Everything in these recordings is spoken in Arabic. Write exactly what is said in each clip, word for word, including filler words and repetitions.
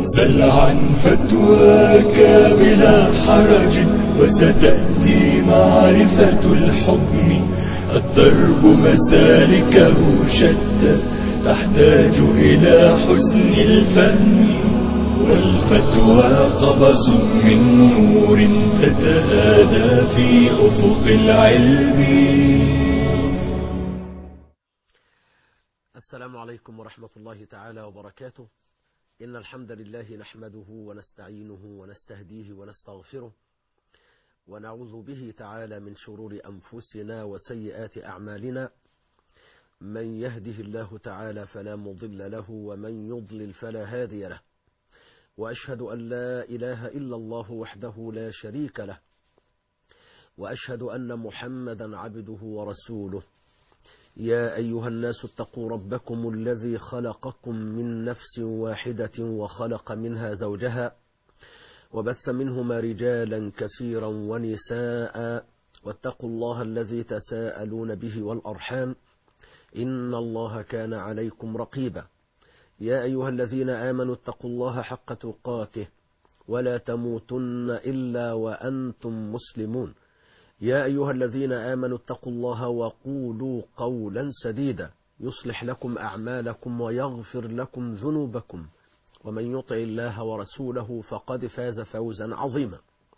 سل عن فتواك بلا حرج وستأتي معرفة الحكم. الدرب مسالكه شتى تحتاج إلى حسن الفهم، والفتوى قبس من نور تتهادى في أفق العلم. السلام عليكم ورحمة الله تعالى وبركاته. إن الحمد لله نحمده ونستعينه ونستهديه ونستغفره، ونعوذ به تعالى من شرور أنفسنا وسيئات أعمالنا. من يهده الله تعالى فلا مضل له، ومن يضلل فلا هادي له. وأشهد أن لا إله إلا الله وحده لا شريك له، وأشهد أن محمدا عبده ورسوله. يا أيها الناس اتقوا ربكم الذي خلقكم من نفس واحدة وخلق منها زوجها، وبث منهما رجالا كثيرا ونساء، واتقوا الله الذي تساءلون به والأرحام، إن الله كان عليكم رقيبا. يا أيها الذين آمنوا اتقوا الله حق تقاته ولا تموتن إلا وأنتم مسلمون. يا أيها الذين آمنوا اتقوا الله وقولوا قولا سديدا يصلح لكم أعمالكم ويغفر لكم ذنوبكم، ومن يطع الله ورسوله فقد فاز فوزا عظيما.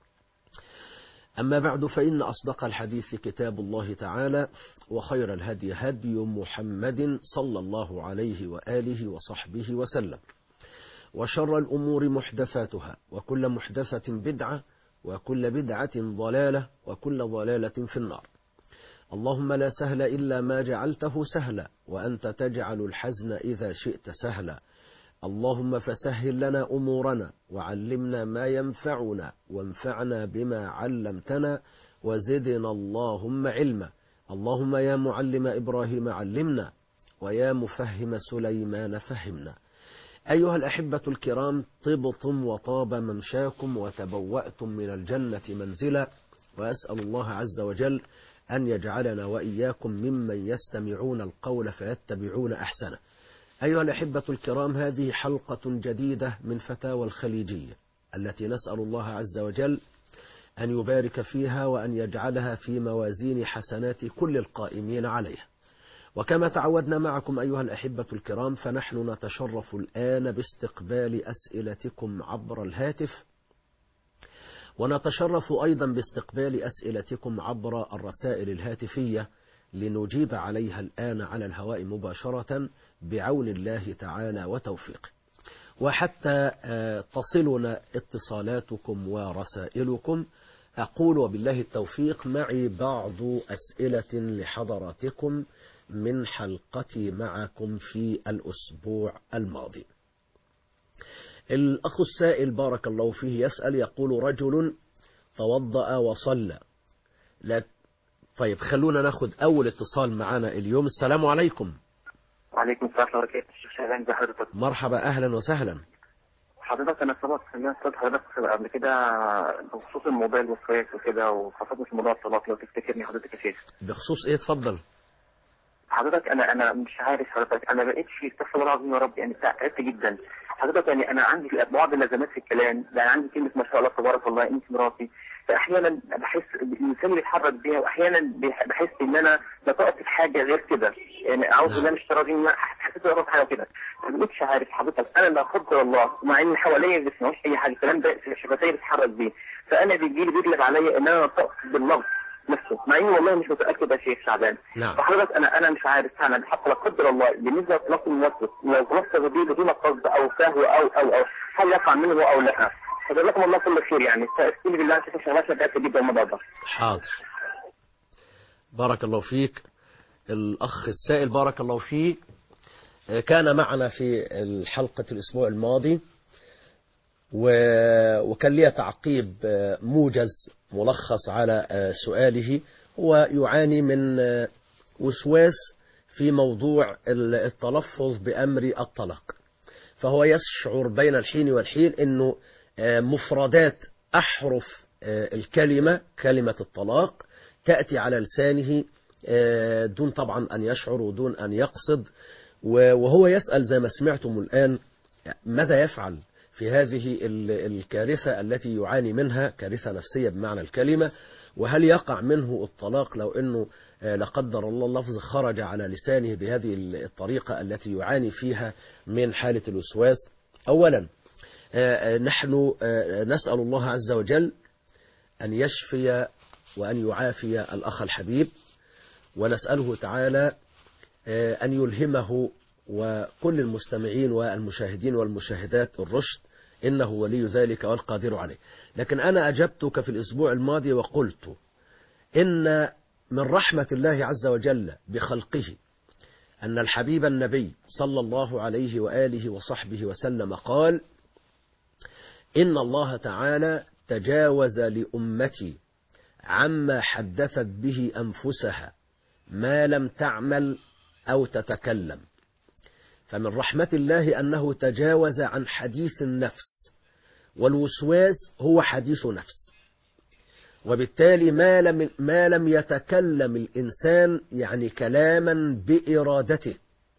أما بعد، فإن أصدق الحديث كتاب الله تعالى، وخير الهدي هدي محمد صلى الله عليه وآله وصحبه وسلم، وشر الأمور محدثاتها، وكل محدثة بدعة، وكل بدعة ضلالة، وكل ضلالة في النار. اللهم لا سهل إلا ما جعلته سهلا، وأنت تجعل الحزن إذا شئت سهلا. اللهم فسهل لنا أمورنا، وعلمنا ما ينفعنا، وانفعنا بما علمتنا، وزدنا اللهم علما. اللهم يا معلم إبراهيم علمنا، ويا مفهم سليمان فهمنا. أيها الأحبة الكرام، طبتم وطاب ممشاكم وتبوأتم من الجنة منزلا، وأسأل الله عز وجل أن يجعلنا وإياكم ممن يستمعون القول فيتبعون أحسنه. أيها الأحبة الكرام، هذه حلقة جديدة من فتاوى الخليجية، التي نسأل الله عز وجل أن يبارك فيها وأن يجعلها في موازين حسنات كل القائمين عليها. وكما تعودنا معكم أيها الأحبة الكرام، فنحن نتشرف الآن باستقبال أسئلتكم عبر الهاتف، ونتشرف أيضا باستقبال أسئلتكم عبر الرسائل الهاتفية لنجيب عليها الآن على الهواء مباشرة بعون الله تعالى وتوفيقه. وحتى تصلنا اتصالاتكم ورسائلكم، أقول وبالله التوفيق معي بعض أسئلة لحضراتكم من حلقتي معكم في الأسبوع الماضي. الأخ السائل بارك الله فيه يسأل، يقول: رجل توضأ وصلى لك. طيب، خلونا ناخد أول اتصال معنا اليوم. السلام عليكم. وعليكم السلام ورحمة الله وبركاته. الشيخ شعبان، ازي حضرتك؟ مرحبا، أهلا وسهلا. حضرتك أنا سبق سمعت صوت حضرتك قبل كده بخصوص الموبايل والسويس وكده، وخاصة في موضوع الطلاق، لو تفتكرني حضرتك يا شيخ. بخصوص إيه؟ اتفضل. حضرتك انا انا مش عارف حضرتك، انا بقيت في استغفر الله العظيم يا رب، يعني تعبت جدا حضرتك. يعني انا عندي بعض اللازمات في الكلام، يعني عندي كلمه ما شاء الله تبارك الله انت مراتي، فاحيانا بحس لساني بيتحرك بيها، واحيانا بحس ان انا نطقت في حاجه غير كده، يعني اعوذ بالله من الشيطان الرجيم، حسيت ان حاجه كده، ما بقتش عارف حضرتك. انا لا قدر الله، مع ان حواليا ما بيسمعوش اي حاجه، الكلام ده شفتي بتتحرك بيه، فانا بيجي لي بيغلب عليا ان انا نطقت باللفظ نفسه، مع اني والله مش متاكد يا شيخ شعبان. نعم. فحضرتك انا انا مش عارف فعلا، حتى لا قدر الله بالنسبه لطلاق الموسوس، لو توسل به بدون قصد او سهو او او او هل يقع منه او لا؟ جزاكم الله كل خير، يعني استغفر بالله يا شيخ شعبان، متاكد جدا من الموضوع ده. حاضر، بارك الله فيك. الأخ السائل بارك الله فيه كان معنا في الحلقة الأسبوع الماضي، وكان لي تعقيب موجز ملخص على سؤاله. هو يعاني من وسواس في موضوع التلفظ بأمر الطلاق، فهو يشعر بين الحين والحين أنه مفردات أحرف الكلمة، كلمة الطلاق، تأتي على لسانه دون طبعا أن يشعر ودون أن يقصد. وهو يسأل زي ما سمعتم الآن: ماذا يفعل؟ في هذه الكارثة التي يعاني منها، كارثة نفسية بمعنى الكلمة. وهل يقع منه الطلاق لو أنه لا قدر الله اللفظ خرج على لسانه بهذه الطريقة التي يعاني فيها من حالة الوسواس؟ أولا نحن نسأل الله عز وجل أن يشفي وأن يعافي الأخ الحبيب، ونسأله تعالى أن يلهمه وكل المستمعين والمشاهدين والمشاهدات الرشد، إنه ولي ذلك والقادر عليه. لكن أنا أجبتك في الأسبوع الماضي وقلت إن من رحمة الله عز وجل بخلقه أن الحبيب النبي صلى الله عليه وآله وصحبه وسلم قال: إن الله تعالى تجاوز لأمتي عما حدثت به أنفسها ما لم تعمل أو تتكلم. فمن رحمة الله أنه تجاوز عن حديث النفس، والوسواس هو حديث نفس، وبالتالي ما لم, ما لم يتكلم الإنسان يعني كلاما بإرادته،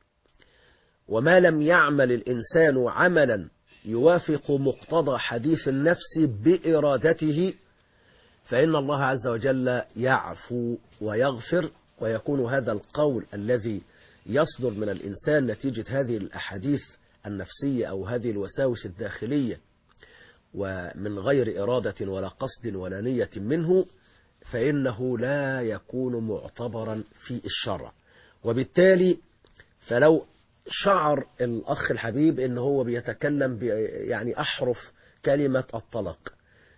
وما لم يعمل الإنسان عملا يوافق مقتضى حديث النفس بإرادته، فإن الله عز وجل يعفو ويغفر، ويكون هذا القول الذي يصدر من الإنسان نتيجة هذه الأحاديث النفسية أو هذه الوساوس الداخلية ومن غير إرادة ولا قصد ولا نية منه، فإنه لا يكون معتبرا في الشرع. وبالتالي فلو شعر الأخ الحبيب إن هو بيتكلم يعني أحرف كلمة الطلاق،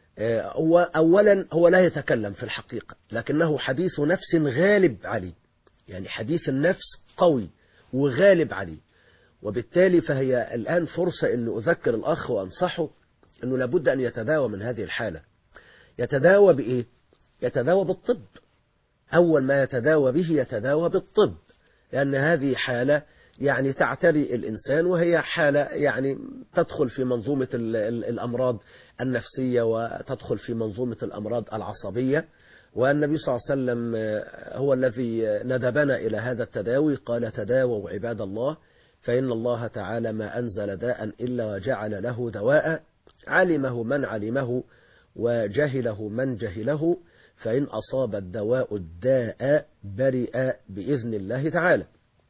هو أولا هو لا يتكلم في الحقيقة، لكنه حديث نفس غالب عليه، يعني حديث النفس قوي وغالب عليه. وبالتالي فهي الآن فرصة أن أذكر الأخ وأنصحه أنه لابد أن يتداوى من هذه الحالة. يتداوى بإيه؟ يتداوى بالطب. أول ما يتداوى به يتداوى بالطب، لأن هذه حالة يعني تعتري الإنسان، وهي حالة يعني تدخل في منظومة الأمراض النفسية وتدخل في منظومة الأمراض العصبية. والنبي صلى الله عليه وسلم هو الذي ندبنا إلى هذا التداوي، قال: تداووا عباد الله فإن الله تعالى ما أنزل داء إلا وجعل له دواء، علمه من علمه وجهله من جهله، فإن أصاب الدواء الداء برئ بإذن الله تعالى.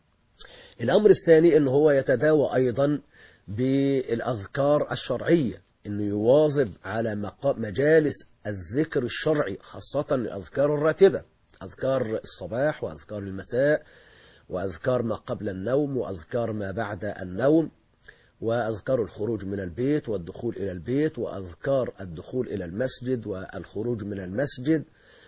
الأمر الثاني أنه هو يتداوى أيضا بالأذكار الشرعية، أنه يواظب على مجالس الذكر الشرعي، خاصة الأذكار الراتبة، أذكار الصباح وأذكار المساء وأذكار ما قبل النوم وأذكار ما بعد النوم وأذكار الخروج من البيت والدخول إلى البيت وأذكار الدخول إلى المسجد والخروج من المسجد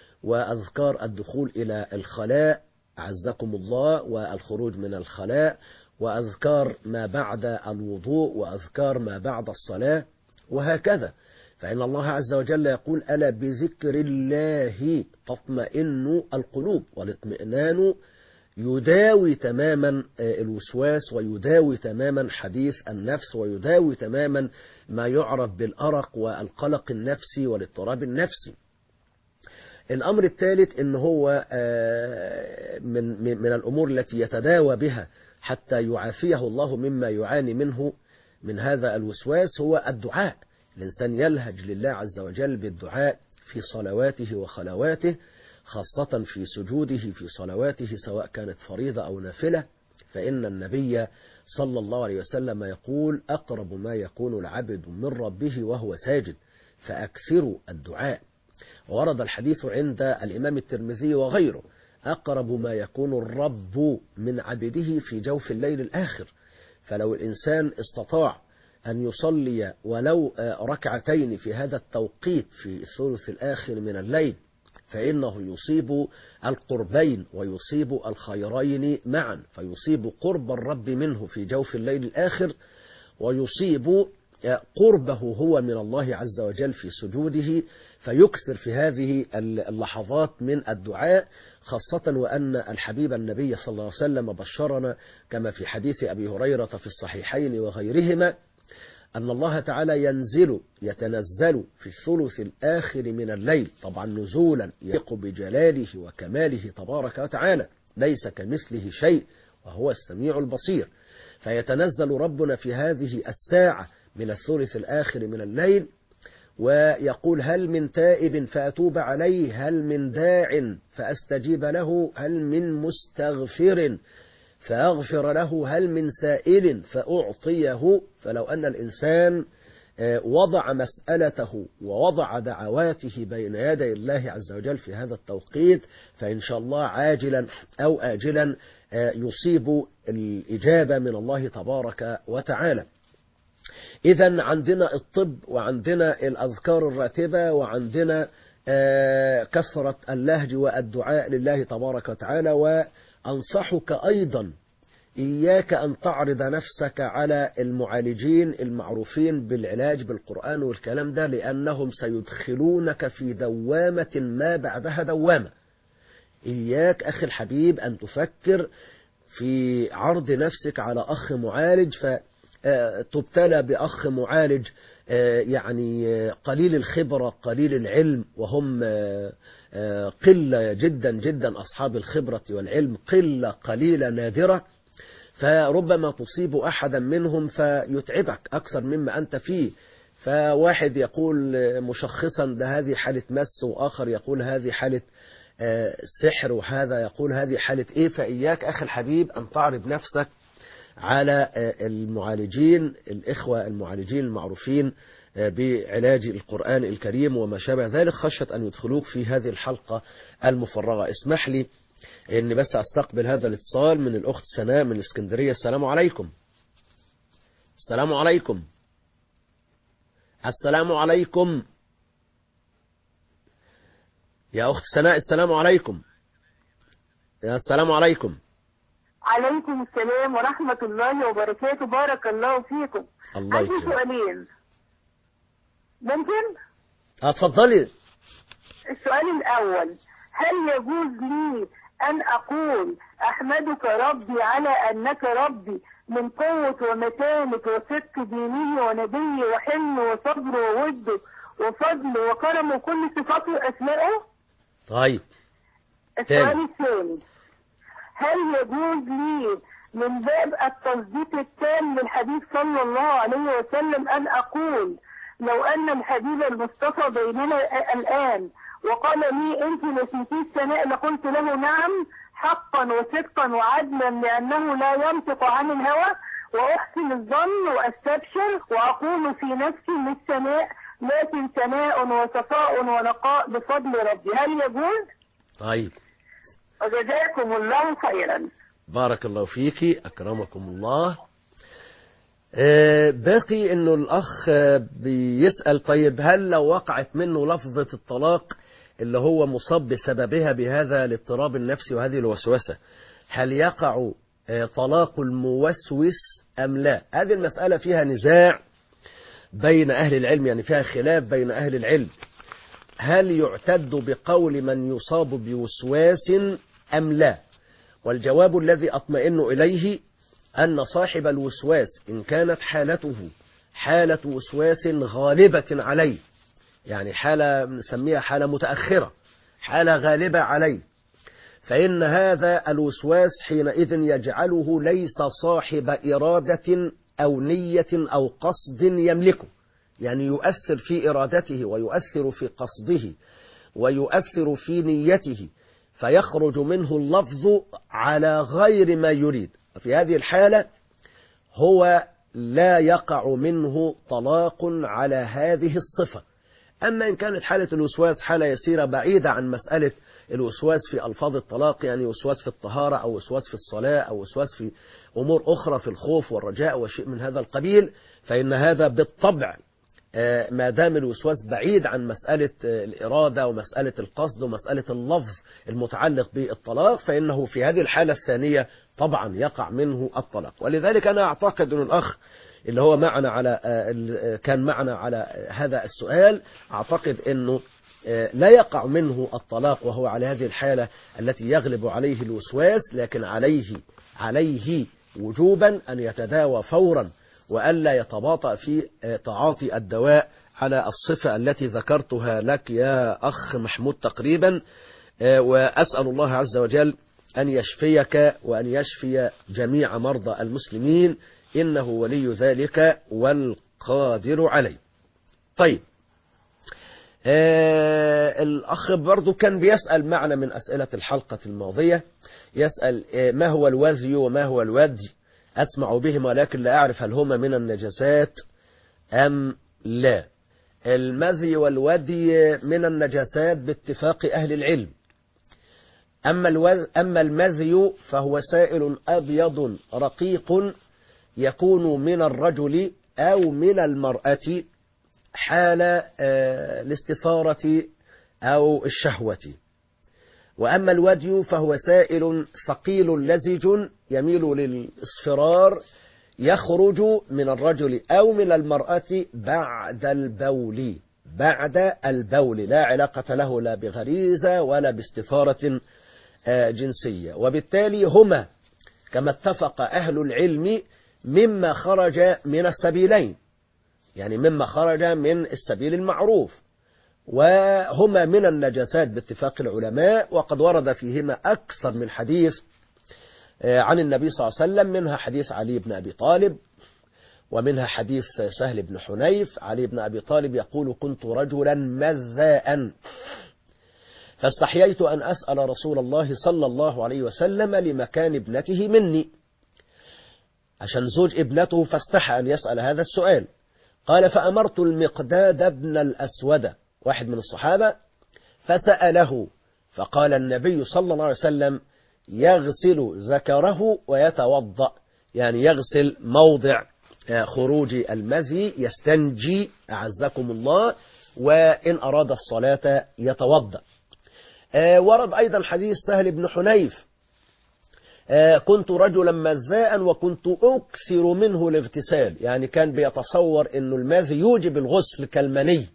وأذكار الدخول إلى الخلاء عزكم الله والخروج من الخلاء وأذكار ما بعد الوضوء وأذكار ما بعد الصلاة وهكذا. فإن الله عز وجل يقول: ألا بذكر الله تطمئن القلوب. والاطمئنان يداوي تماما الوسواس، ويداوي تماما حديث النفس، ويداوي تماما ما يعرف بالأرق والقلق النفسي والاضطراب النفسي. الأمر الثالث إن هو من من الأمور التي يتداوى بها حتى يعافيه الله مما يعاني منه من هذا الوسواس هو الدعاء. الإنسان يلهج لله عز وجل بالدعاء في صلواته وخلواته، خاصة في سجوده في صلواته سواء كانت فريضة أو نافلة، فإن النبي صلى الله عليه وسلم يقول: أقرب ما يكون العبد من ربه وهو ساجد فأكثروا الدعاء. ورد الحديث عند الإمام الترمذي وغيره: أقرب ما يكون الرب من عبده في جوف الليل الآخر. فلو الإنسان استطاع أن يصلي ولو ركعتين في هذا التوقيت في الثلث الآخر من الليل، فإنه يصيب القربين ويصيب الخيرين معا، فيصيب قرب الرب منه في جوف الليل الآخر، ويصيب قربه هو من الله عز وجل في سجوده، فيكثر في هذه اللحظات من الدعاء، خاصة وأن الحبيب النبي صلى الله عليه وسلم بشرنا كما في حديث أبي هريرة في الصحيحين وغيرهما أن الله تعالى ينزل يتنزل في الثلث الآخر من الليل، طبعا نزولا يليق بجلاله وكماله تبارك وتعالى، ليس كمثله شيء وهو السميع البصير. فيتنزل ربنا في هذه الساعة من الثلث الآخر من الليل ويقول هل من تائب فأتوب عليه، هل من داع فأستجيب له، هل من مستغفر فأغفر له، هل من سائل فأعطيه. فلو أن الإنسان وضع مسألته ووضع دعواته بين يدي الله عز وجل في هذا التوقيت فإن شاء الله عاجلا أو آجلا يصيب الإجابة من الله تبارك وتعالى. إذن عندنا الطب وعندنا الأذكار الراتبة وعندنا كثرة اللهج والدعاء لله تبارك وتعالى. وأنصحك أيضا إياك أن تعرض نفسك على المعالجين المعروفين بالعلاج بالقرآن والكلام ده، لأنهم سيدخلونك في دوامة ما بعدها دوامة. إياك أخي الحبيب أن تفكر في عرض نفسك على أخ معالج فتبتلى بأخ معالج يعني قليل الخبرة قليل العلم، وهم قلة جدا جدا أصحاب الخبرة والعلم، قلة قليلة نادرة، فربما تصيب أحدا منهم فيتعبك أكثر مما أنت فيه. فواحد يقول مشخصا ده هذه حالة مس، وآخر يقول هذه حالة سحر، وهذا يقول هذه حالة إيه. فإياك أخي الحبيب أن تعرض نفسك على المعالجين الإخوة المعالجين المعروفين بعلاج القرآن الكريم وما شابه ذلك، خشية أن يدخلوك في هذه الحلقة المفرغة. اسمح لي إني بس أستقبل هذا الاتصال من الأخت سناء من الإسكندرية. السلام عليكم. السلام عليكم. السلام عليكم يا أخت سناء. السلام عليكم. يا السلام عليكم. عليكم السلام ورحمة الله وبركاته. بارك الله فيكم. الله عندي يكرمك. سؤالين ممكن؟ اتفضلي. السؤال الأول، هل يجوز لي أن أقول أحمدك ربي على أنك ربي من قوة ومتانة وصدق دينه ونبيه وحلم وصبر وود وفضل وكرم وكل صفاته وأسمائه؟ طيب. السؤال الثاني، هل يجوز لي من باب التصديق التام للحديث صلى الله عليه وسلم أن أقول لو أن الحبيب المصطفى بيننا الآن وقال لي أنت نسيتي الثناء لقلت له نعم حقا وصدقا وعدلا لأنه لا ينطق عن الهوى وأحسن الظن وأستبشر وأقول في نفسي للثناء لكن ثناء وصفاء ونقاء بفضل ربي؟ هل يجوز؟ طيب. وجزاكم الله خيرا. بارك الله فيك أكرمكم الله. باقي انه الاخ بيسأل طيب هل لو وقعت منه لفظة الطلاق اللي هو مصاب بسببها بهذا الاضطراب النفسي وهذه الوسوسة، هل يقع طلاق الموسوس ام لا؟ هذه المسألة فيها نزاع بين اهل العلم، يعني فيها خلاف بين اهل العلم. هل يعتد بقول من يصاب بوسواس ام لا؟ والجواب الذي اطمئن اليه أن صاحب الوسواس إن كانت حالته حالة وسواس غالبة عليه، يعني حالة نسميها حالة متأخرة، حالة غالبة عليه، فإن هذا الوسواس حينئذ يجعله ليس صاحب إرادة أو نية أو قصد يملكه، يعني يؤثر في إرادته ويؤثر في قصده ويؤثر في نيته، فيخرج منه اللفظ على غير ما يريد. في هذه الحالة هو لا يقع منه طلاق على هذه الصفة. أما إن كانت حالة الوسواس حالة يسيرة بعيدة عن مسألة الوسواس في ألفاظ الطلاق، يعني وسواس في الطهارة أو وسواس في الصلاة أو وسواس في أمور أخرى في الخوف والرجاء وشيء من هذا القبيل، فإن هذا بالطبع ما دام الوسواس بعيد عن مسألة الإرادة ومسألة القصد ومسألة اللفظ المتعلق بالطلاق، فإنه في هذه الحالة الثانية طبعا يقع منه الطلاق. ولذلك أنا أعتقد أن الأخ اللي هو معنا على كان معنا على هذا السؤال، أعتقد أنه لا يقع منه الطلاق وهو على هذه الحالة التي يغلب عليه الوسواس، لكن عليه عليه وجوبا أن يتداوى فورا وألا يتباطأ في تعاطي الدواء على الصفة التي ذكرتها لك يا أخ محمود تقريبا. وأسأل الله عز وجل أن يشفيك وأن يشفي جميع مرضى المسلمين، إنه ولي ذلك والقادر عليه. طيب، آه الأخ برضو كان بيسأل معنا من أسئلة الحلقة الماضية، يسأل آه ما هو الوذي وما هو الودي؟ أسمع بهما ولكن لا أعرف هل هما من النجاسات أم لا. المذي والودي من النجاسات باتفاق أهل العلم. أما, الوذ أما المذي فهو سائل أبيض رقيق يكون من الرجل أو من المرأة حال الاستثارة أو الشهوة. وأما الودي فهو سائل ثقيل لزج يميل للإصفرار يخرج من الرجل أو من المرأة بعد البول بعد البول لا علاقة له لا بغريزة ولا باستثارة جنسية، وبالتالي هما كما اتفق أهل العلم مما خرج من السبيلين، يعني مما خرج من السبيل المعروف، وهما من النجاسات باتفاق العلماء، وقد ورد فيهما أكثر من حديث عن النبي صلى الله عليه وسلم، منها حديث علي بن أبي طالب، ومنها حديث سهل بن حنيف. علي بن أبي طالب يقول: كنت رجلا مذاء فاستحييت أن أسأل رسول الله صلى الله عليه وسلم لمكان ابنته مني، عشان زوج ابنته فاستحى أن يسأل هذا السؤال. قال: فأمرت المقداد بن الأسود واحد من الصحابة فسأله، فقال النبي صلى الله عليه وسلم: يغسل ذكره ويتوضأ، يعني يغسل موضع خروج المذي، يستنجي أعزكم الله، وإن أراد الصلاة يتوضأ. ورد أيضا حديث سهل بن حنيف: كنت رجلا مذاء وكنت أكثر منه الاغتسال، يعني كان بيتصور أن المذي يوجب الغسل كالمني،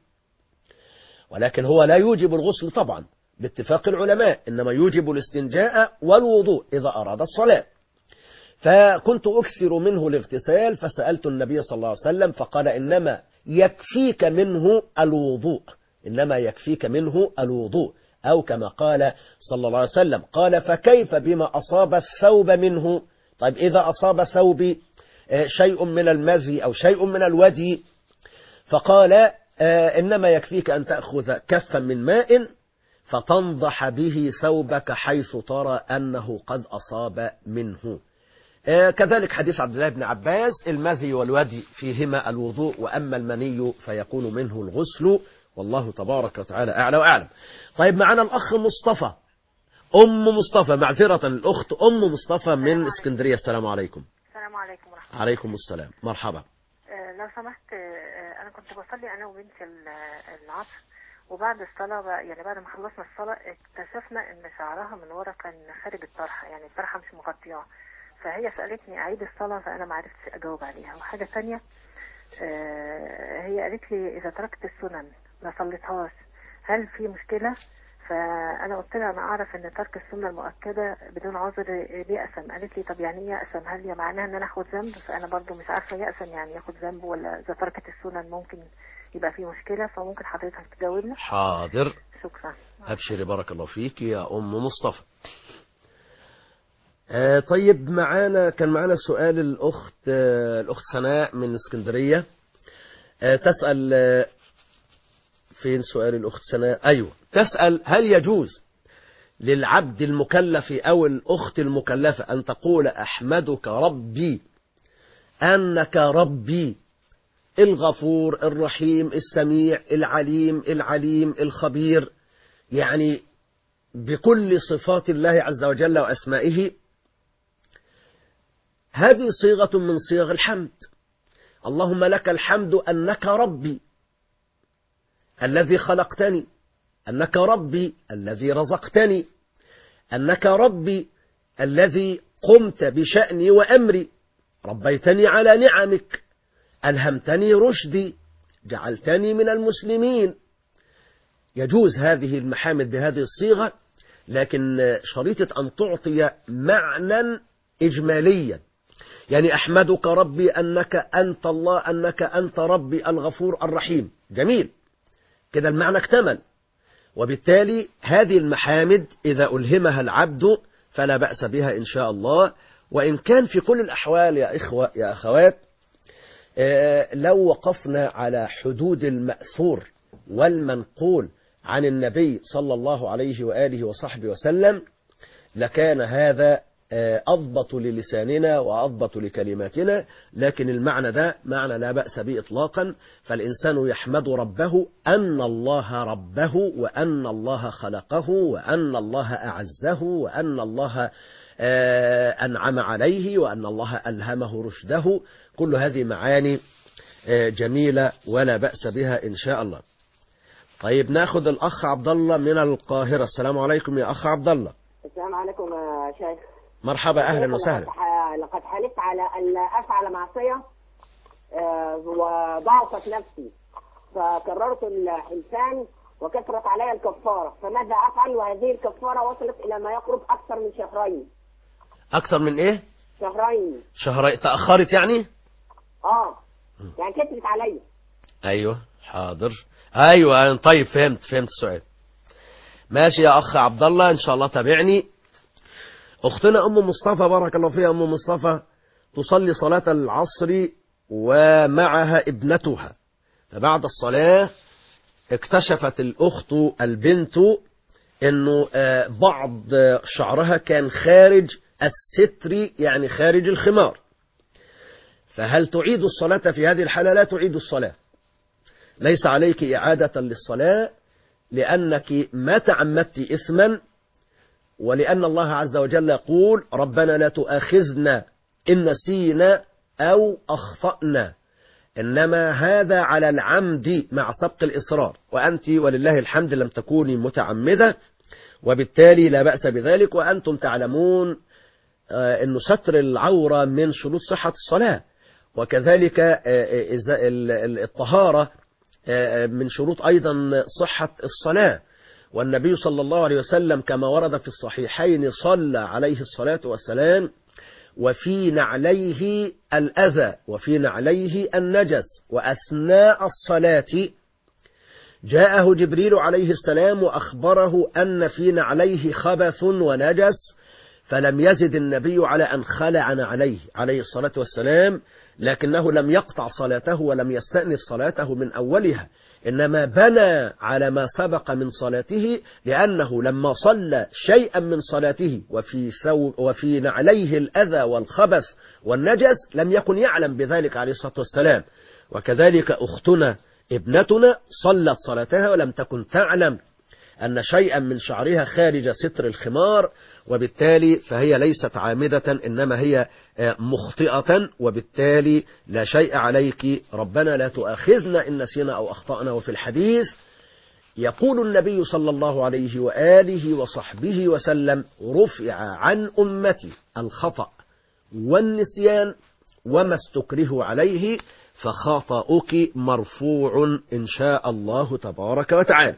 ولكن هو لا يوجب الغسل طبعا باتفاق العلماء، إنما يوجب الاستنجاء والوضوء إذا أراد الصلاة. فكنت أكثر منه الاغتسال فسألت النبي صلى الله عليه وسلم فقال: إنما يكفيك منه الوضوء، إنما يكفيك منه الوضوء، أو كما قال صلى الله عليه وسلم. قال: فكيف بما أصاب الثوب منه؟ طيب إذا أصاب ثوبي شيء من المذي أو شيء من الودي، فقال: إنما يكفيك أن تأخذ كفا من ماء فتنضح به ثوبك حيث ترى أنه قد أصاب منه. كذلك حديث عبد الله بن عباس: المذي والودي فيهما الوضوء، وأما المني فيكون منه الغسل، والله تبارك وتعالى أعلى وأعلم. طيب، معنا الأخ مصطفى، أم مصطفى، معذرة الأخت أم مصطفى من اسكندرية. السلام عليكم. السلام عليكم ورحمة الله. عليكم السلام، مرحبا. آه لو سمحت، آه أنا كنت بصلي أنا وبنتي العصر، وبعد الصلاة بقى يعني بعد ما خلصنا الصلاة اكتشفنا إن شعرها من ورا كان خارج الطرحة، يعني الطرحة مش مغطياه، فهي سألتني أعيد الصلاة، فأنا ما عرفتش أجاوب عليها. وحاجة تانية، آه هي قالت لي إذا تركت السنن ما صليتهاش هل في مشكلة؟ فأنا قلت لها أنا أعرف إن ترك السنة المؤكدة بدون عذر يأثم. قالت لي طب يعني إيه يأثم؟ هل هي معناها إن أنا أخد ذنب؟ فأنا برضو مش عارفة يأثم يعني ياخد ذنب، ولا إذا تركت السنن ممكن يبقى في مشكلة؟ فممكن حضرتك تجاوبنا؟ حاضر، شكرا. أبشري، بارك الله فيك يا أم مصطفى. آه طيب، معانا كان معانا سؤال الأخت آه الأخت سناء من اسكندرية، آه تسأل آه فين سؤال الأخت سناء؟ أيوة، تسأل: هل يجوز للعبد المكلف أو الأخت المكلفة أن تقول أحمدك ربي أنك ربي الغفور الرحيم السميع العليم العليم الخبير، يعني بكل صفات الله عز وجل وأسمائه؟ هذه صيغة من صيغ الحمد. اللهم لك الحمد أنك ربي الذي خلقتني، أنك ربي الذي رزقتني، أنك ربي الذي قمت بشأني وأمري، ربيتني على نعمك، ألهمتني رشدي، جعلتني من المسلمين. يجوز هذه المحامد بهذه الصيغة، لكن شريطة أن تعطي معنى إجماليا، يعني أحمدك ربي أنك أنت الله، أنك أنت ربي الغفور الرحيم. جميل، كده المعنى اكتمل. وبالتالي هذه المحامد إذا ألهمها العبد فلا بأس بها إن شاء الله. وإن كان في كل الأحوال يا إخوة يا أخوات، لو وقفنا على حدود المأثور والمنقول عن النبي صلى الله عليه وآله وصحبه وسلم لكان هذا أضبط للساننا وأضبط لكلماتنا، لكن المعنى ده معنى لا بأس به إطلاقا. فالإنسان يحمد ربه أن الله ربه، وأن الله خلقه، وأن الله أعزه، وأن الله أنعم عليه، وأن الله ألهمه رشده. كل هذه معاني جميلة ولا بأس بها إن شاء الله. طيب ناخذ الأخ عبد الله من القاهرة. السلام عليكم يا أخ عبد الله. السلام عليكم يا شيخ. مرحبا أهلا وسهلا. لقد حلفت على أن لا أفعل معصية وضعفت نفسي، فكررت الحلفان وكثرت علي الكفارة، فماذا أفعل وهذه الكفارة وصلت إلى ما يقرب أكثر من شهرين؟ أكثر من إيه؟ شهرين. شهرين تأخرت يعني؟ آه يعني كثرت علي. أيوه حاضر. أيوه طيب فهمت فهمت السؤال. ماشي يا أخ عبد الله إن شاء الله تابعني. أختنا أم مصطفى بارك الله فيها، أم مصطفى تصلي صلاة العصر ومعها ابنتها، فبعد الصلاة اكتشفت الأخت البنت أنه بعض شعرها كان خارج الستر، يعني خارج الخمار. فهل تعيد الصلاة في هذه الحالة؟ لا تعيد الصلاة، ليس عليك إعادة للصلاة، لأنك ما تعمدت إثما، ولأن الله عز وجل يقول ربنا لا تؤاخذنا إن نسينا أو أخطأنا، إنما هذا على العمد مع سبق الإصرار، وأنت ولله الحمد لم تكوني متعمدة، وبالتالي لا بأس بذلك. وأنتم تعلمون أن ستر العورة من شروط صحة الصلاة، وكذلك الطهارة من شروط أيضا صحة الصلاة. والنبي صلى الله عليه وسلم كما ورد في الصحيحين صلى عليه الصلاة والسلام وفي نعليه الأذى وفي نعليه النجس، وأثناء الصلاة جاءه جبريل عليه السلام وأخبره أن في نعليه خبث ونجس، فلم يزد النبي على أن خلع نعليه عليه الصلاة والسلام، لكنه لم يقطع صلاته ولم يستأنف صلاته من أولها، إنما بنى على ما سبق من صلاته، لأنه لما صلى شيئا من صلاته وفي, سو وفي نعليه الأذى والخبث والنجس لم يكن يعلم بذلك عليه الصلاة والسلام. وكذلك أختنا ابنتنا صلت صلاتها ولم تكن تعلم أن شيئا من شعرها خارج ستر الخمار، وبالتالي فهي ليست عامدة إنما هي مخطئة، وبالتالي لا شيء عليك. ربنا لا تؤاخذنا إن نسينا أو أخطأنا. وفي الحديث يقول النبي صلى الله عليه وآله وصحبه وسلم رفع عن أمتي الخطأ والنسيان وما استكره عليه، فخطأك مرفوع إن شاء الله تبارك وتعالى.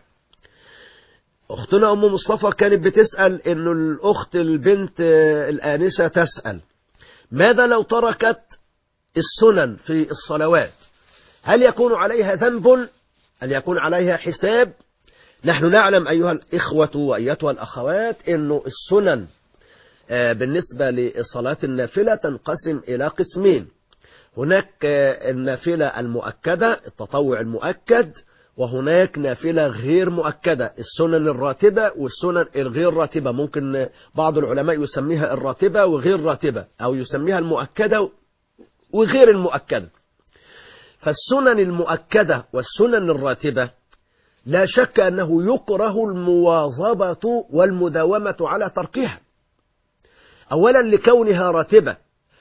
أختنا أم مصطفى كانت بتسأل إنه الأخت البنت الآنسة تسأل ماذا لو تركت السنن في الصلوات، هل يكون عليها ذنب؟ هل يكون عليها حساب؟ نحن نعلم أيها الإخوة وأيتها الأخوات إنه السنن بالنسبة لصلاة النافلة تنقسم إلى قسمين. هناك النافلة المؤكدة التطوع المؤكد، وهناك نافلة غير مؤكدة السنن الراتبة والسنن الغير راتبة. ممكن بعض العلماء يسميها الراتبة وغير راتبة، أو يسميها المؤكدة وغير المؤكدة. فالسنن المؤكدة والسنن الراتبة لا شك أنه يكره المواظبة والمداومة على تركها، أولا لكونها راتبة،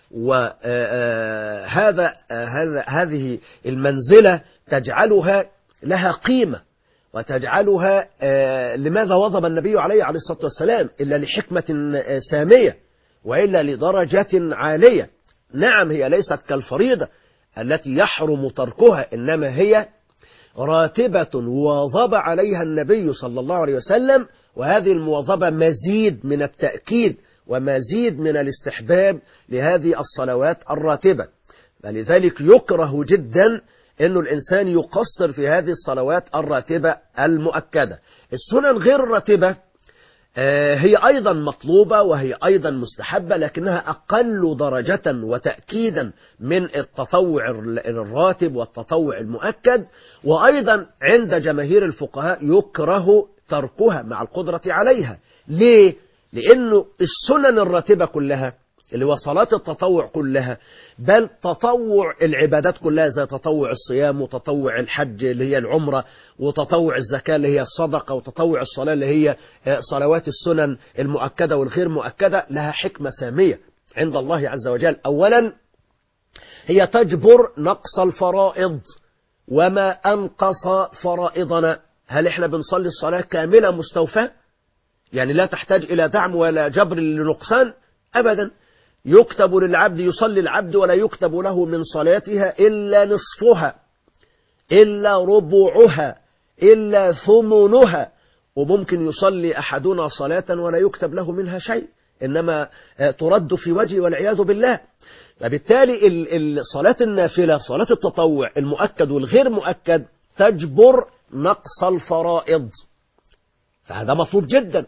وهذا هذا هذه المنزلة تجعلها لها قيمة وتجعلها لماذا وظب النبي عليه عليه الصلاة والسلام إلا لحكمة سامية وإلا لدرجة عالية. نعم هي ليست كالفريضة التي يحرم تركها، إنما هي راتبة واظب عليها النبي صلى الله عليه وسلم، وهذه المواظبة مزيد من التأكيد ومزيد من الاستحباب لهذه الصلوات الراتبة. فلذلك يكره جدا أن الإنسان يقصر في هذه الصلوات الراتبة المؤكدة. السنن غير الراتبة هي أيضا مطلوبة وهي أيضا مستحبة، لكنها أقل درجة وتأكيدا من التطوع الراتب والتطوع المؤكد. وأيضا عند جماهير الفقهاء يكره تركها مع القدرة عليها. ليه؟ لأنه السنن الراتبة كلها اللي هو صلاة التطوع كلها، بل تطوع العبادات كلها زي تطوع الصيام وتطوع الحج اللي هي العمرة وتطوع الزكاة اللي هي الصدقة وتطوع الصلاة اللي هي صلوات السنن المؤكدة والغير مؤكدة، لها حكمة سامية عند الله عز وجل. أولا هي تجبر نقص الفرائض وما أنقص فرائضنا. هل احنا بنصلي الصلاة كاملة مستوفاة؟ يعني لا تحتاج إلى دعم ولا جبر لنقصان أبدا. يكتب للعبد، يصلي العبد ولا يكتب له من صلاتها إلا نصفها إلا ربعها إلا ثمنها. وممكن يصلي أحدنا صلاة ولا يكتب له منها شيء، إنما ترد في وجهه والعياذ بالله. فبالتالي صلاة النافلة، صلاة التطوع المؤكد والغير مؤكد، تجبر نقص الفرائض، فهذا مطلوب جدا.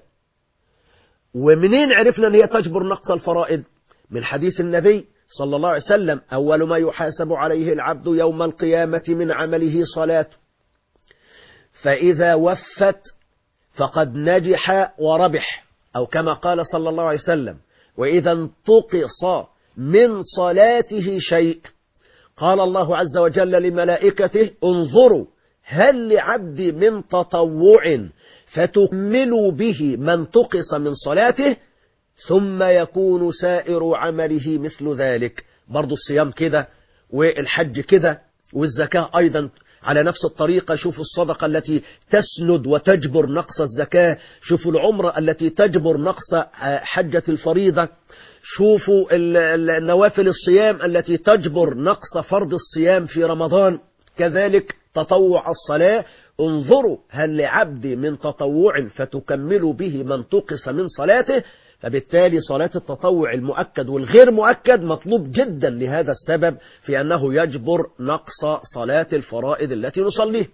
ومنين عرفنا أن هي تجبر نقص الفرائض؟ من حديث النبي صلى الله عليه وسلم: أول ما يحاسب عليه العبد يوم القيامة من عمله صلاة، فإذا وفت فقد نجح وربح، أو كما قال صلى الله عليه وسلم: وإذا انتقص من صلاته شيء قال الله عز وجل لملائكته: انظروا هل لعبدي من تطوع فتكملوا به ما انتقص من صلاته، ثم يكون سائر عمله مثل ذلك. برضو الصيام كده، والحج كده، والزكاة أيضا على نفس الطريقة. شوفوا الصدقة التي تسند وتجبر نقص الزكاة، شوفوا العمرة التي تجبر نقص حجة الفريضة، شوفوا النوافل الصيام التي تجبر نقص فرض الصيام في رمضان، كذلك تطوع الصلاة: انظروا هل لعبدي من تطوع فتكملوا به ما انتقص من صلاته. فبالتالي صلاة التطوع المؤكد والغير مؤكد مطلوب جدا لهذا السبب، في أنه يجبر نقص صلاة الفرائض التي نصليه.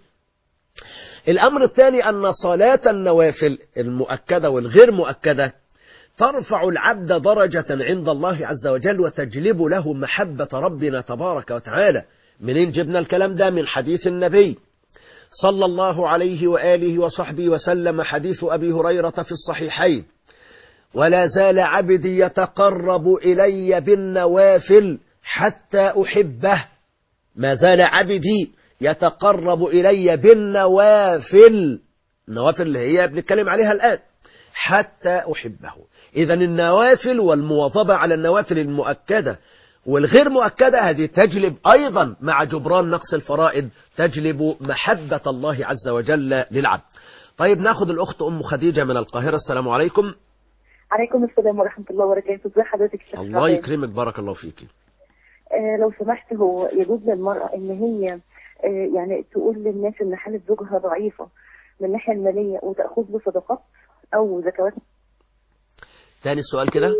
الأمر الثاني أن صلاة النوافل المؤكدة والغير مؤكدة ترفع العبد درجة عند الله عز وجل وتجلب له محبة ربنا تبارك وتعالى. منين جبنا الكلام ده؟ من حديث النبي صلى الله عليه وآله وصحبه وسلم، حديث أبي هريرة في الصحيحين: ولا زال عبدي يتقرب إلي بالنوافل حتى أحبه. ما زال عبدي يتقرب إلي بالنوافل، النوافل اللي هي بنتكلم عليها الآن، حتى أحبه. إذن النوافل والمواظبة على النوافل المؤكدة والغير مؤكدة هذه تجلب أيضا مع جبران نقص الفرائض، تجلب محبة الله عز وجل للعبد. طيب ناخذ الأخت أم خديجة من القاهرة. السلام عليكم. عليكم السلام ورحمة الله وبركاته. ازي حضرتك يا شيخ؟ الله يكرمك، بارك الله فيك. آه لو سمحت، هو يجوز للمرأة ان هي آه يعني تقول للناس ان حالة زوجها ضعيفة من الناحية المالية وتأخذ له صدقات او زكوات؟ تاني السؤال كده،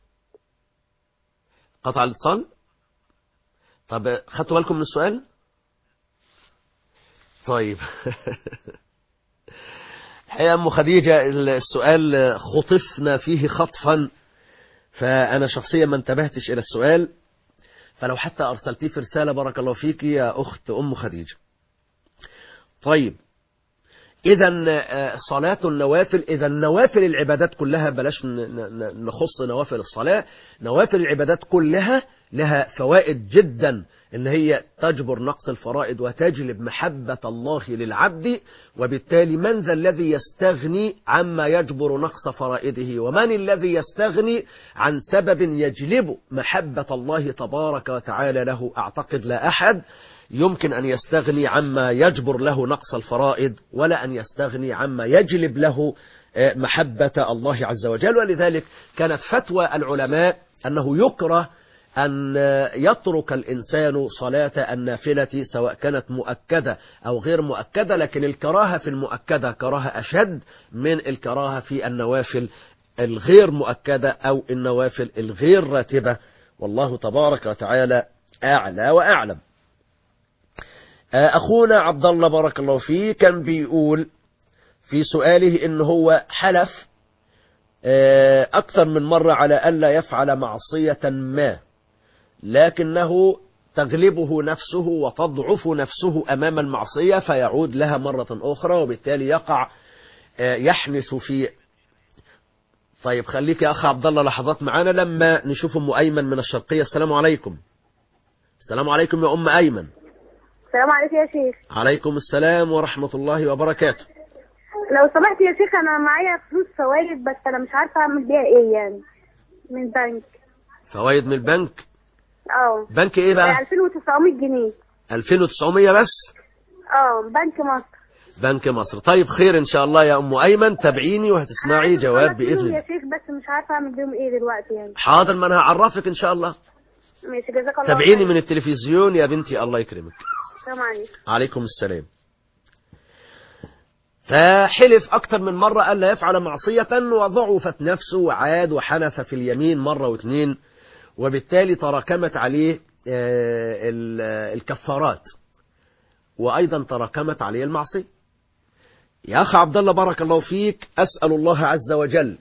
قطع الاتصال. طب خدتوا بالكم من السؤال؟ طيب الحقيقة أم خديجة السؤال خطفنا فيه خطفا، فأنا شخصيا ما انتبهتش إلى السؤال، فلو حتى أرسلتيه في رسالة بارك الله فيك يا أخت أم خديجة. طيب إذا صلاة النوافل، إذا نوافل العبادات كلها، بلاش نخص نوافل الصلاة، نوافل العبادات كلها لها فوائد جدا، إن هي تجبر نقص الفرائض وتجلب محبة الله للعبد. وبالتالي من ذا الذي يستغني عما يجبر نقص فرائضه؟ ومن الذي يستغني عن سبب يجلب محبة الله تبارك وتعالى له؟ أعتقد لا أحد يمكن أن يستغني عما يجبر له نقص الفرائض، ولا أن يستغني عما يجلب له محبة الله عز وجل. ولذلك كانت فتوى العلماء أنه يكره أن يترك الإنسان صلاة النافلة سواء كانت مؤكدة أو غير مؤكدة، لكن الكراهة في المؤكدة كراهة أشد من الكراهة في النوافل الغير مؤكدة أو النوافل الغير راتبة، والله تبارك وتعالى أعلى وأعلم. أخونا عبد الله بارك الله فيه كان بيقول في سؤاله إن هو حلف أكثر من مرة على ألا يفعل معصية ما، لكنه تغلبه نفسه وتضعف نفسه أمام المعصية فيعود لها مرة أخرى، وبالتالي يقع يحنس في. طيب خليك يا أخ عبد الله لحظات معانا لما نشوف أم أيمن من الشرقية. السلام عليكم. السلام عليكم يا أم أيمن. السلام عليكم يا شيخ. عليكم السلام ورحمة الله وبركاته. لو سمحت يا شيخ، أنا معايا فلوس فوائد بس أنا مش عارفة أعمل بيها إيه يعني من البنك. فوائد من البنك؟ اه. بنك إيه بقى؟ ألفين وتسعمية جنيه. ألفين وتسعمية بس؟ اه، بنك مصر. بنك مصر. طيب خير إن شاء الله يا أم أيمن، تابعيني وهتسمعي جواب بإذن الله. يا شيخ بس مش عارفة أعمل بيهم إيه دلوقتي يعني. حاضر، ما أنا هعرفك إن شاء الله. ماشي، جزاك الله. تابعيني من التلفزيون يا بنتي، الله يكرمك. السلام عليكم. عليكم السلام. فحلف أكثر من مرة ألا يفعل معصية وضعفت نفسه وعاد وحنث في اليمين مرة واثنين، وبالتالي تراكمت عليه الكفارات وأيضا تراكمت عليه المعصية. يا أخ عبد الله بارك الله فيك، أسأل الله عز وجل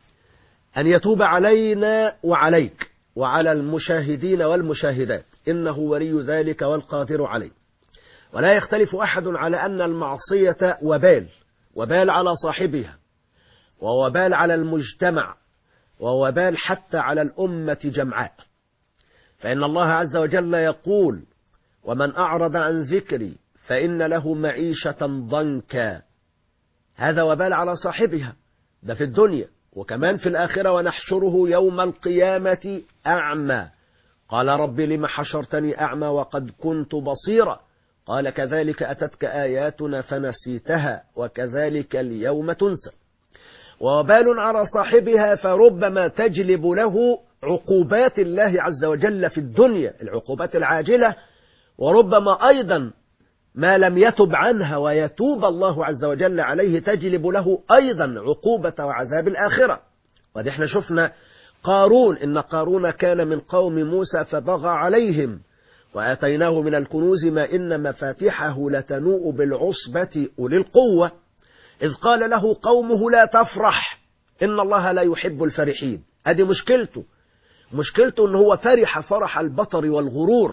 أن يتوب علينا وعليك وعلى المشاهدين والمشاهدات، إنه ولي ذلك والقادر عليه. ولا يختلف أحد على أن المعصية وبال، وبال على صاحبها، ووبال على المجتمع، ووبال حتى على الأمة جمعاء. فإن الله عز وجل يقول: ومن أعرض عن ذكري فإن له معيشة ضنكا. هذا وبال على صاحبها، ده في الدنيا، وكمان في الآخرة: ونحشره يوم القيامة أعمى. قال: رب لم حشرتني أعمى وقد كنت بصيرا. قال: كذلك أتتك آياتنا فنسيتها وكذلك اليوم تنسى. ووبال على صاحبها، فربما تجلب له عقوبات الله عز وجل في الدنيا، العقوبات العاجلة، وربما أيضا ما لم يتب عنها ويتوب الله عز وجل عليه تجلب له أيضا عقوبة وعذاب الآخرة. وده احنا شفنا قارون، إن قارون كان من قوم موسى فبغى عليهم وآتيناه من الكنوز ما إن مفاتحه لتنوء بالعصبة أولي القوة، إذ قال له قومه: لا تفرح إن الله لا يحب الفرحين. هذه مشكلته، مشكلته أنه هو فرح فرح البطر والغرور.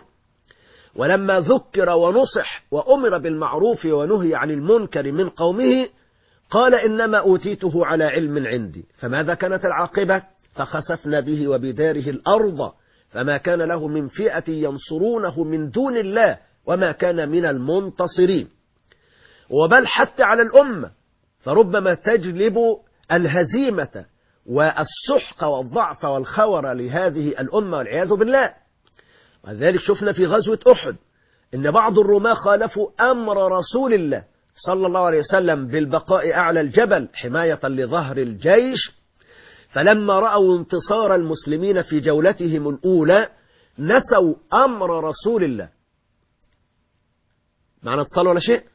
ولما ذكر ونصح وأمر بالمعروف ونهي عن المنكر من قومه قال: إنما أوتيته على علم عندي. فماذا كانت العاقبة؟ فخسفنا به وبداره الأرض فما كان له من فئة ينصرونه من دون الله وما كان من المنتصرين. وبل حتى على الأمة، فربما تجلب الهزيمة والسحق والضعف والخور لهذه الأمة والعياذ بالله. وذلك شفنا في غزوة أحد إن بعض الرماة خالفوا أمر رسول الله صلى الله عليه وسلم بالبقاء أعلى الجبل حماية لظهر الجيش، فلما رأوا انتصار المسلمين في جولتهم الأولى نسوا أمر رسول الله. معنى اتصال ولا شيء؟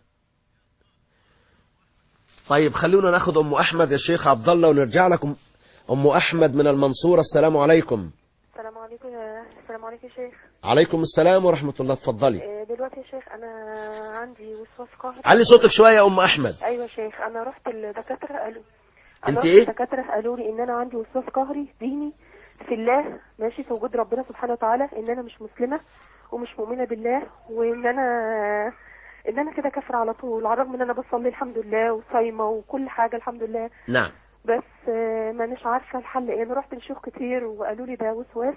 طيب خلونا ناخد أم أحمد يا شيخ عبد الله ونرجع لكم. أم أحمد من المنصورة، السلام عليكم. السلام عليكم يا السلام عليكم يا شيخ. عليكم السلام ورحمة الله، اتفضلي. دلوقتي يا شيخ أنا عندي وسواس قهري. علي صوتك شوية يا أم أحمد. أيوة يا شيخ، أنا رحت الدكاترة قالوا أنت إيه؟ الدكاترة قالوا لي إن أنا عندي وسواس قهري ديني في الله، ماشي، في وجود ربنا سبحانه وتعالى، إن أنا مش مسلمة ومش مؤمنة بالله، وإن أنا إن أنا كده كافرة على طول، على الرغم إن أنا بصلي الحمد لله وصايمة وكل حاجة الحمد لله. نعم. بس ما مش عارفة الحل إيه. أنا رحت لشيوخ كتير وقالوا لي ده وسواس،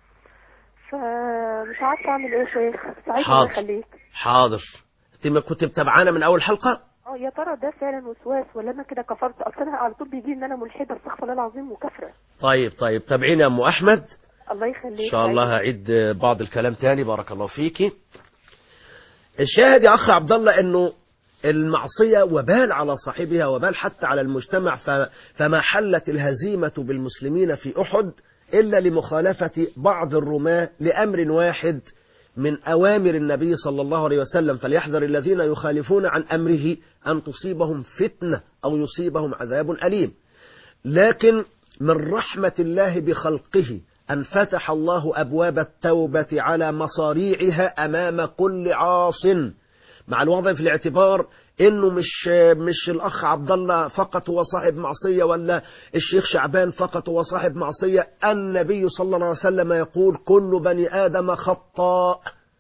فمش عارفة أعمل إيه يا شيخ، ساعدني الله يخليك. حاضر. أنت ما كنت متابعانا من أول حلقة؟ اه يا ترى ده فعلا وسواس ولا أنا كده كفرت؟ أصل أنا على طول بيجي إن أنا ملحدة، استغفر الله العظيم، وكفرة. طيب طيب تابعيني يا أم أحمد. الله يخليك. إن شاء الله هعيد بعض الكلام تاني، بارك الله فيكي. الشاهد يا أخ عبد الله إنه المعصية وبال على صاحبها، وبال حتى على المجتمع، فما حلت الهزيمة بالمسلمين في أحد إلا لمخالفة بعض الرماة لأمر واحد من أوامر النبي صلى الله عليه وسلم: فليحذر الذين يخالفون عن أمره أن تصيبهم فتنة أو يصيبهم عذاب أليم. لكن من رحمة الله بخلقه أن فتح الله أبواب التوبة على مصاريعها أمام كل عاص، مع الوضع في الاعتبار انه مش مش الاخ عبد الله فقط هو صاحب معصيه، ولا الشيخ شعبان فقط هو صاحب معصيه. النبي صلى الله عليه وسلم يقول كل بني ادم خطاء،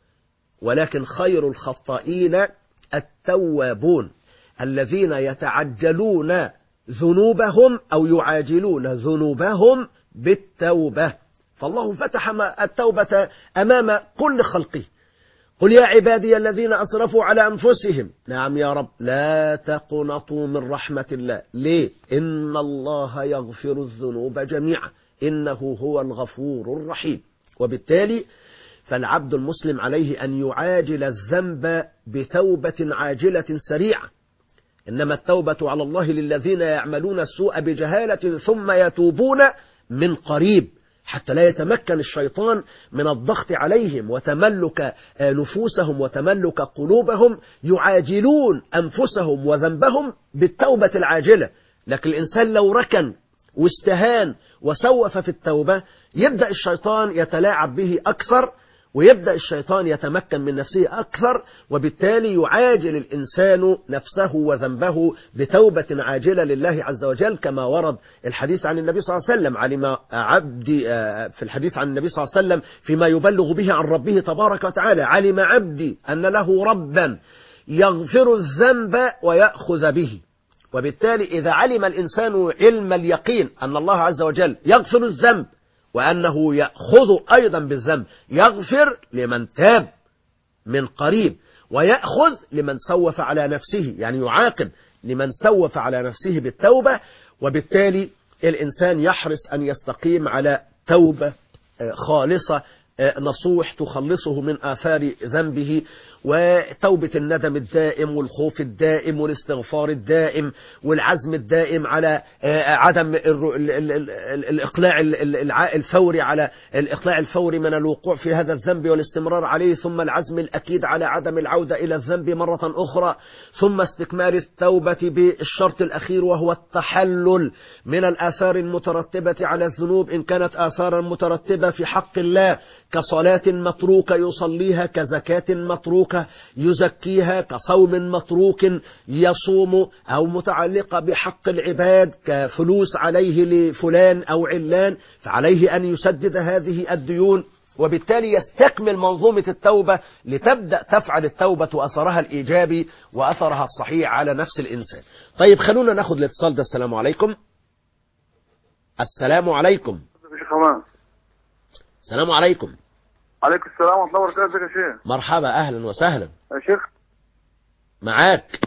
ولكن خير الخطائين التوابون الذين يتعجلون ذنوبهم أو يعاجلون ذنوبهم بالتوبة. فالله فتح التوبة أمام كل خلقه. قل يا عبادي الذين أسرفوا على أنفسهم، نعم يا رب، لا تقنطوا من رحمة الله. ليه؟ إن الله يغفر الذنوب جميعا إنه هو الغفور الرحيم. وبالتالي فالعبد المسلم عليه أن يعاجل الذنب بتوبة عاجلة سريعة. إنما التوبة على الله للذين يعملون السوء بجهالة ثم يتوبون من قريب، حتى لا يتمكن الشيطان من الضغط عليهم وتملك نفوسهم وتملك قلوبهم. يعاجلون أنفسهم وذنبهم بالتوبة العاجلة. لكن الإنسان لو ركن واستهان وسوف في التوبة يبدأ الشيطان يتلاعب به أكثر، ويبدأ الشيطان يتمكن من نفسه أكثر، وبالتالي يعاجل الإنسان نفسه وذنبه بتوبة عاجلة لله عز وجل، كما ورد الحديث عن النبي صلى الله عليه وسلم. علم عبدي في الحديث عن النبي صلى الله عليه وسلم فيما يبلغ به عن ربه تبارك وتعالى: علم عبدي أن له ربا يغفر الذنب ويأخذ به. وبالتالي إذا علم الإنسان علم اليقين أن الله عز وجل يغفر الذنب وأنه يأخذ أيضا بالذنب، يغفر لمن تاب من قريب ويأخذ لمن سوف على نفسه، يعني يعاقب لمن سوف على نفسه بالتوبة. وبالتالي الإنسان يحرص أن يستقيم على توبة خالصة نصوح تخلصه من آثار ذنبه، وتوبة الندم الدائم والخوف الدائم والاستغفار الدائم والعزم الدائم على عدم الإقلاع الفوري على الإقلاع الفوري من الوقوع في هذا الذنب والاستمرار عليه، ثم العزم الأكيد على عدم العودة إلى الذنب مرة أخرى، ثم استكمال التوبة بالشرط الأخير وهو التحلل من الآثار المترتبة على الذنوب، إن كانت آثارا مترتبة في حق الله كصلاة متروكة يصليها، كزكاة متروكة يزكيها، كصوم متروك يصوم، أو متعلقة بحق العباد كفلوس عليه لفلان أو علان، فعليه أن يسدد هذه الديون. وبالتالي يستكمل منظومة التوبة لتبدأ تفعل التوبة أثرها الإيجابي وأثرها الصحيح على نفس الإنسان. طيب خلونا ناخد الاتصال ده. السلام عليكم. السلام عليكم. السلام عليكم. عليكم السلام ورحمة الله وبركاته. يا شيخ مرحبا، أهلا وسهلا يا شيخ. معاك.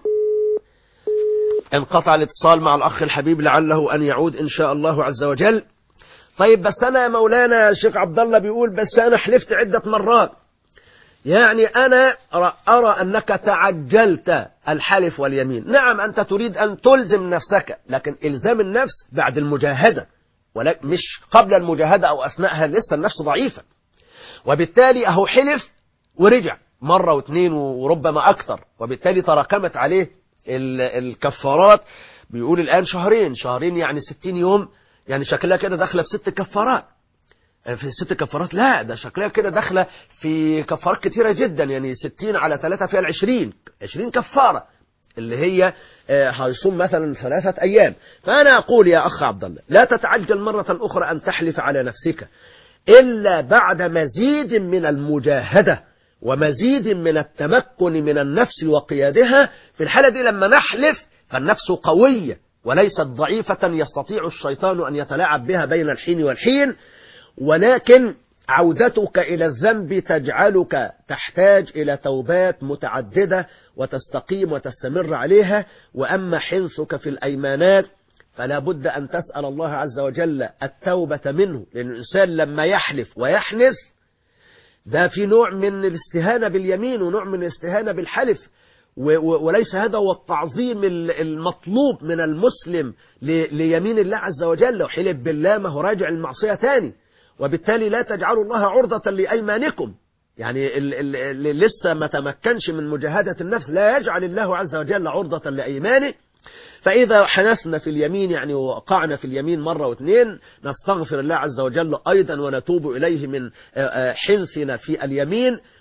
انقطع الاتصال مع الأخ الحبيب، لعله أن يعود إن شاء الله عز وجل. طيب بس أنا يا مولانا الشيخ عبد الله بيقول بس أنا حلفت عدة مرات، يعني أنا أرى أنك تعجلت الحلف واليمين. نعم أنت تريد أن تلزم نفسك، لكن إلزام النفس بعد المجاهدة، ولكن مش قبل المجاهدة أو أثناءها، لسه النفس ضعيفة. وبالتالي أهو حلف ورجع مرة واثنين وربما أكثر، وبالتالي تراكمت عليه الكفارات. بيقول الآن شهرين شهرين يعني ستين يوم، يعني شكلها كده داخلة في ست كفارات. في ست كفارات لا، ده شكلها كده داخلة في كفارات كتيرة جدا، يعني ستين على ثلاثة فيها العشرين عشرين كفارة، اللي هي هيصوم مثلا ثلاثة أيام. فأنا أقول يا أخ عبد الله لا تتعجل مرة أخرى أن تحلف على نفسك إلا بعد مزيد من المجاهدة ومزيد من التمكن من النفس وقيادها. في الحالة دي لما نحلف فالنفس قوية وليست ضعيفة يستطيع الشيطان أن يتلاعب بها بين الحين والحين، ولكن عودتك إلى الذنب تجعلك تحتاج إلى توبات متعددة وتستقيم وتستمر عليها. وأما حنثك في الأيمانات فلا بد أن تسأل الله عز وجل التوبة منه، لأن الإنسان لما يحلف ويحنث ده في نوع من الاستهانة باليمين ونوع من الاستهانة بالحلف، وليس هذا هو التعظيم المطلوب من المسلم ليمين الله عز وجل. لو حلف بالله ما هو راجع المعصية تاني. وبالتالي لا تجعلوا الله عرضة لأيمانكم، يعني اللي لسه ما تمكنش من مجاهدة النفس لا يجعل الله عز وجل عرضة لأيمانه. فإذا حنثنا في اليمين يعني وقعنا في اليمين مرة واثنين نستغفر الله عز وجل أيضا ونتوب إليه من حنثنا في اليمين،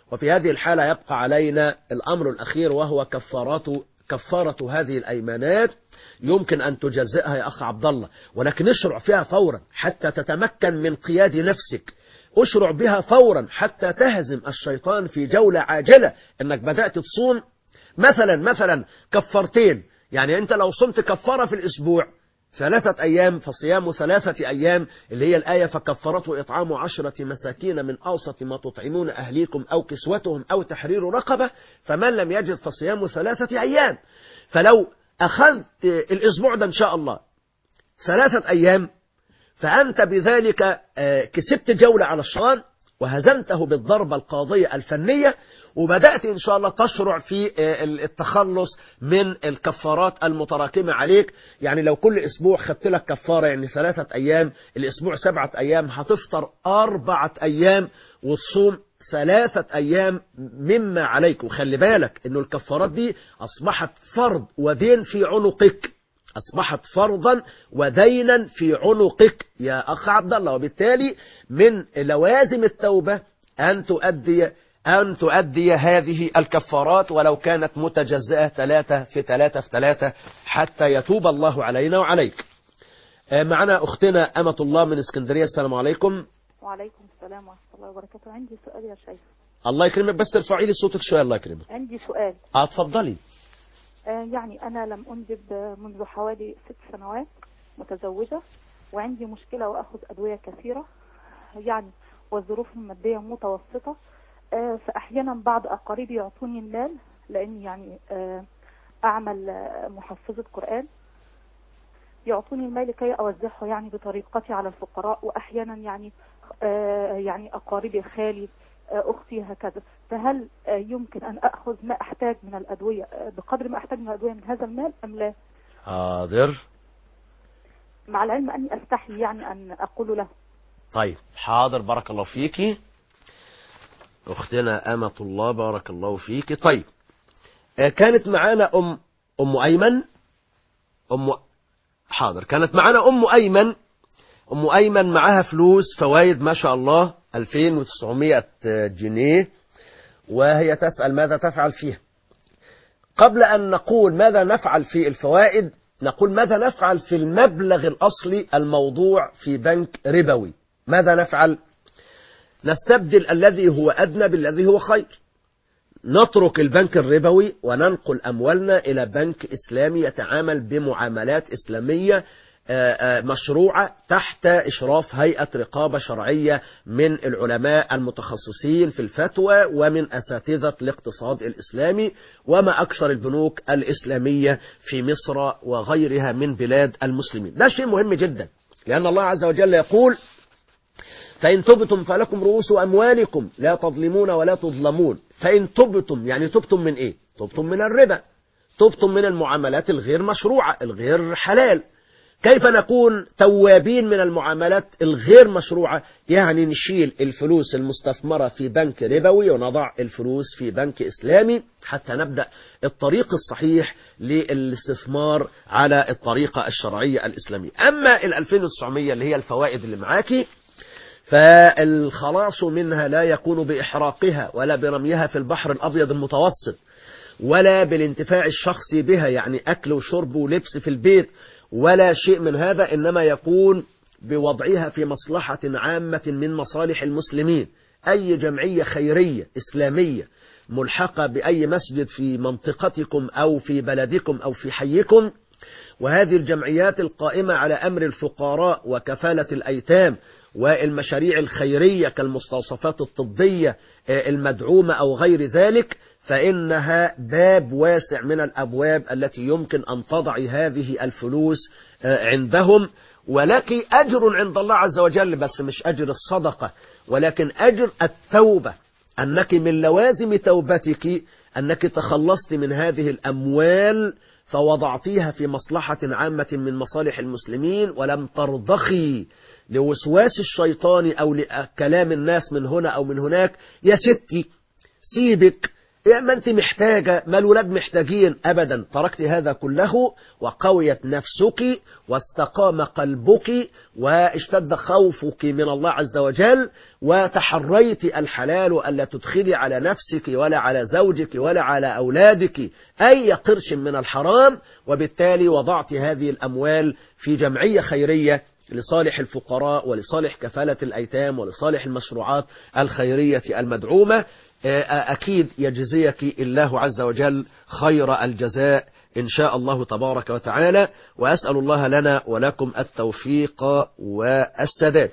وفي هذه الحالة يبقى علينا الأمر الأخير وهو كفارات كفارة هذه الأيمانات. يمكن أن تجزئها يا أخ عبد الله، ولكن اشرع فيها فورا حتى تتمكن من قياد نفسك. اشرع بها فورا حتى تهزم الشيطان في جولة عاجلة. انك بدأت تصوم مثلا مثلا كفارتين، يعني انت لو صمت كفارة في الاسبوع ثلاثة ايام فصيام ثلاثة ايام، اللي هي الآية فكفرته اطعام عشرة مساكين من اوسط ما تطعمون اهليكم او كسوتهم او تحرير رقبة، فمن لم يجد فصيام ثلاثة ايام. فلو اخذت الاسبوع ده ان شاء الله ثلاثة ايام، فأنت بذلك كسبت جولة على الشيطان وهزمته بالضربة القاضية الفنية، وبدأت إن شاء الله تشرع في التخلص من الكفارات المتراكمة عليك. يعني لو كل أسبوع خدت لك كفارة يعني ثلاثة أيام، الأسبوع سبعة أيام، هتفطر أربعة أيام وتصوم ثلاثة أيام مما عليك. وخلي بالك إنه الكفارات دي أصبحت فرض ودين في عنقك، أصبحت فرضا ودينا في عنقك يا أخ عبد الله. وبالتالي من لوازم التوبة أن تؤدي أن تؤدي هذه الكفارات ولو كانت متجزئة ثلاثة في ثلاثة في ثلاثة حتى يتوب الله علينا وعليك. معنا أختنا أمة الله من اسكندرية. السلام عليكم. وعليكم السلام ورحمة الله وبركاته. عندي سؤال يا شيخ. الله يكرمك، بس ارفعي لي صوتك شوية. الله يكرمك. عندي سؤال. اه اتفضلي. يعني أنا لم أنجب منذ حوالي ست سنوات، متزوجة، وعندي مشكلة وأخذ أدوية كثيرة يعني، والظروف المادية متوسطة. فأحيانا بعض أقاربي يعطوني المال لأني يعني أعمل محفظة قرآن، يعطوني المال لكي أوزعه يعني بطريقتي على الفقراء، وأحيانا يعني يعني أقاربي خالي أختي هكذا. فهل يمكن أن أخذ ما أحتاج من الأدوية بقدر ما أحتاج من الأدوية من هذا المال أم لا؟ حاضر. مع العلم أني أستحي يعني أن أقول له. طيب حاضر، بارك الله فيكي أختنا أمة الله، بارك الله فيكي. طيب كانت معانا أم أم أيمن أم حاضر كانت معانا أم أيمن أم أيمن معها فلوس فوائد ما شاء الله ألفين وتسعمائة جنيه، وهي تسأل ماذا تفعل فيها. قبل أن نقول ماذا نفعل في الفوائد، نقول ماذا نفعل في المبلغ الأصلي الموضوع في بنك ربوي. ماذا نفعل؟ نستبدل الذي هو أدنى بالذي هو خير، نترك البنك الربوي وننقل أموالنا إلى بنك إسلامي يتعامل بمعاملات إسلامية مشروعة تحت إشراف هيئة رقابة شرعية من العلماء المتخصصين في الفتوى ومن أساتذة الاقتصاد الإسلامي وما أكثر البنوك الإسلامية في مصر وغيرها من بلاد المسلمين. ده شيء مهم جدا، لأن الله عز وجل يقول فإن تبتم فلكم رؤوس أموالكم لا تظلمون ولا تظلمون. فإن تبتم يعني تبتم من إيه؟ تبتم من الربا، تبتم من المعاملات الغير مشروعة الغير حلال. كيف نكون توابين من المعاملات الغير مشروعة؟ يعني نشيل الفلوس المستثمرة في بنك ربوي ونضع الفلوس في بنك إسلامي حتى نبدأ الطريق الصحيح للاستثمار على الطريقة الشرعية الإسلامية. أما الألفين وتسعمائة اللي هي الفوائد اللي معاكي، فالخلاص منها لا يكون بإحراقها ولا برميها في البحر الأبيض المتوسط ولا بالانتفاع الشخصي بها، يعني أكل وشرب ولبس في البيت ولا شيء من هذا، إنما يكون بوضعها في مصلحة عامة من مصالح المسلمين. أي جمعية خيرية إسلامية ملحقة بأي مسجد في منطقتكم أو في بلدكم أو في حيكم، وهذه الجمعيات القائمة على أمر الفقراء وكفالة الأيتام والمشاريع الخيرية كالمستوصفات الطبية المدعومة أو غير ذلك، فإنها باب واسع من الأبواب التي يمكن أن تضعي هذه الفلوس عندهم، ولك أجر عند الله عز وجل، بس مش أجر الصدقة ولكن أجر التوبة، أنك من لوازم توبتك أنك تخلصت من هذه الأموال فوضعتيها في مصلحة عامة من مصالح المسلمين، ولم ترضخي لوسواس الشيطان أو لكلام الناس من هنا أو من هناك. يا ستي سيبك، يا ما أنت محتاجة، ما الولاد محتاجين، أبدا. تركت هذا كله وقويت نفسك واستقام قلبك واشتد خوفك من الله عز وجل، وتحريت الحلال ألا تدخلي على نفسك ولا على زوجك ولا على أولادك أي قرش من الحرام، وبالتالي وضعت هذه الأموال في جمعية خيرية لصالح الفقراء ولصالح كفالة الأيتام ولصالح المشروعات الخيرية المدعومة. أكيد يجزيك الله عز وجل خير الجزاء إن شاء الله تبارك وتعالى، وأسأل الله لنا ولكم التوفيق والسداد.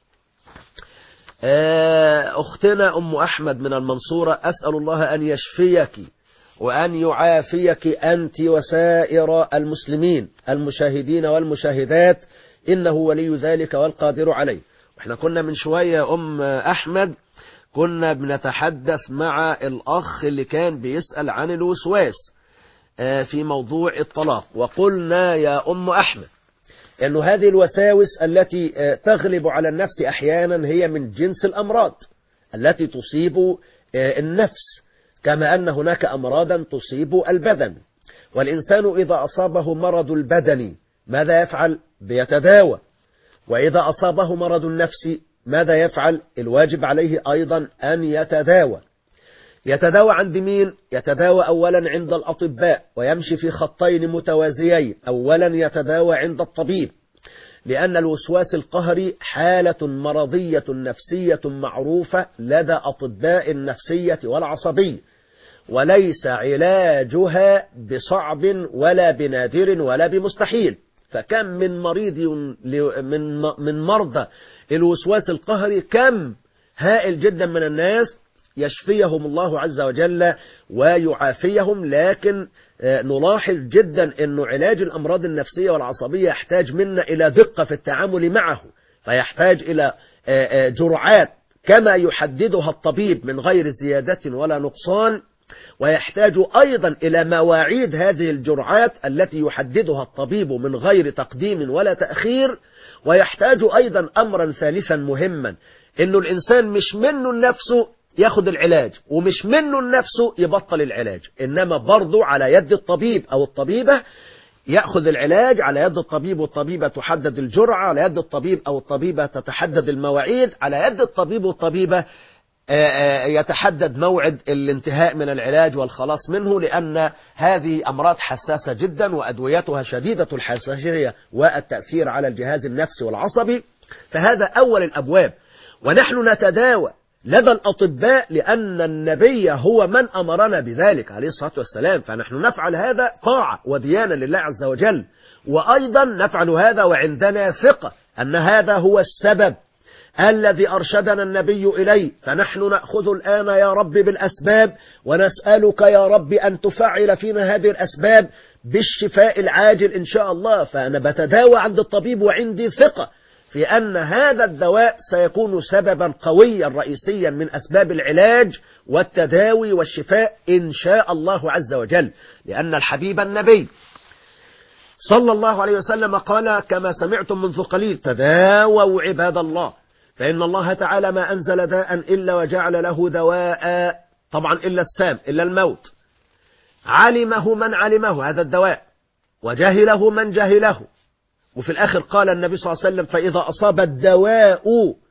أختنا أم أحمد من المنصورة، أسأل الله أن يشفيك وأن يعافيك أنت وسائر المسلمين المشاهدين والمشاهدات، إنه ولي ذلك والقادر عليه. وإحنا كنا من شوية أم أحمد كنا بنتحدث مع الأخ اللي كان بيسأل عن الوسواس في موضوع الطلاق، وقلنا يا أم أحمد أن هذه الوساوس التي تغلب على النفس أحيانا هي من جنس الأمراض التي تصيب النفس، كما أن هناك أمراضا تصيب البدن. والإنسان إذا أصابه مرض البدن ماذا يفعل؟ بيتداوى. وإذا أصابه مرض النفس ماذا يفعل؟ الواجب عليه أيضا أن يتداوى. يتداوى عند مين؟ يتداوى أولا عند الأطباء، ويمشي في خطين متوازيين. أولا يتداوى عند الطبيب، لأن الوسواس القهري حالة مرضية نفسية معروفة لدى أطباء النفسية والعصبية، وليس علاجها بصعب ولا بنادر ولا بمستحيل. فكم من مريض من من مرضى الوسواس القهري، كم هائل جدا من الناس يشفيهم الله عز وجل ويعافيهم. لكن نلاحظ جدا أنه علاج الأمراض النفسية والعصبية يحتاج منا إلى دقة في التعامل معه، فيحتاج إلى جرعات كما يحددها الطبيب من غير زيادة ولا نقصان، ويحتاج أيضا إلى مواعيد هذه الجرعات التي يحددها الطبيب من غير تقديم ولا تأخير. ويحتاج أيضا أمرا ثالثا مهما، إنه الإنسان مش منه النفس ياخد العلاج ومش منه النفس يبطل العلاج، إنما برضو على يد الطبيب أو الطبيبة يأخذ العلاج، على يد الطبيب والطبيبة تحدد الجرعة، على يد الطبيب أو الطبيبة تتحدد المواعيد، على يد الطبيب والطبيبة يتحدد موعد الانتهاء من العلاج والخلاص منه، لأن هذه أمراض حساسة جدا وأدويتها شديدة الحساسية والتأثير على الجهاز النفسي والعصبي. فهذا أول الأبواب، ونحن نتداوى لدى الأطباء لأن النبي هو من أمرنا بذلك عليه الصلاة والسلام، فنحن نفعل هذا طاعة وديانة لله عز وجل، وأيضا نفعل هذا وعندنا ثقة أن هذا هو السبب الذي أرشدنا النبي إليه. فنحن نأخذ الآن يا رب بالأسباب، ونسألك يا رب أن تفعل فينا هذه الأسباب بالشفاء العاجل إن شاء الله. فأنا بتداوى عند الطبيب وعندي ثقة في أن هذا الدواء سيكون سببا قويا رئيسيا من أسباب العلاج والتداوي والشفاء إن شاء الله عز وجل، لأن الحبيب النبي صلى الله عليه وسلم قال كما سمعتم منذ قليل: تداووا عباد الله، فإن الله تعالى ما أنزل داء إلا وجعل له دواء، طبعا إلا السام إلا الموت، علمه من علمه هذا الدواء وجهله من جهله. وفي الآخر قال النبي صلى الله عليه وسلم: فإذا أصاب الدواء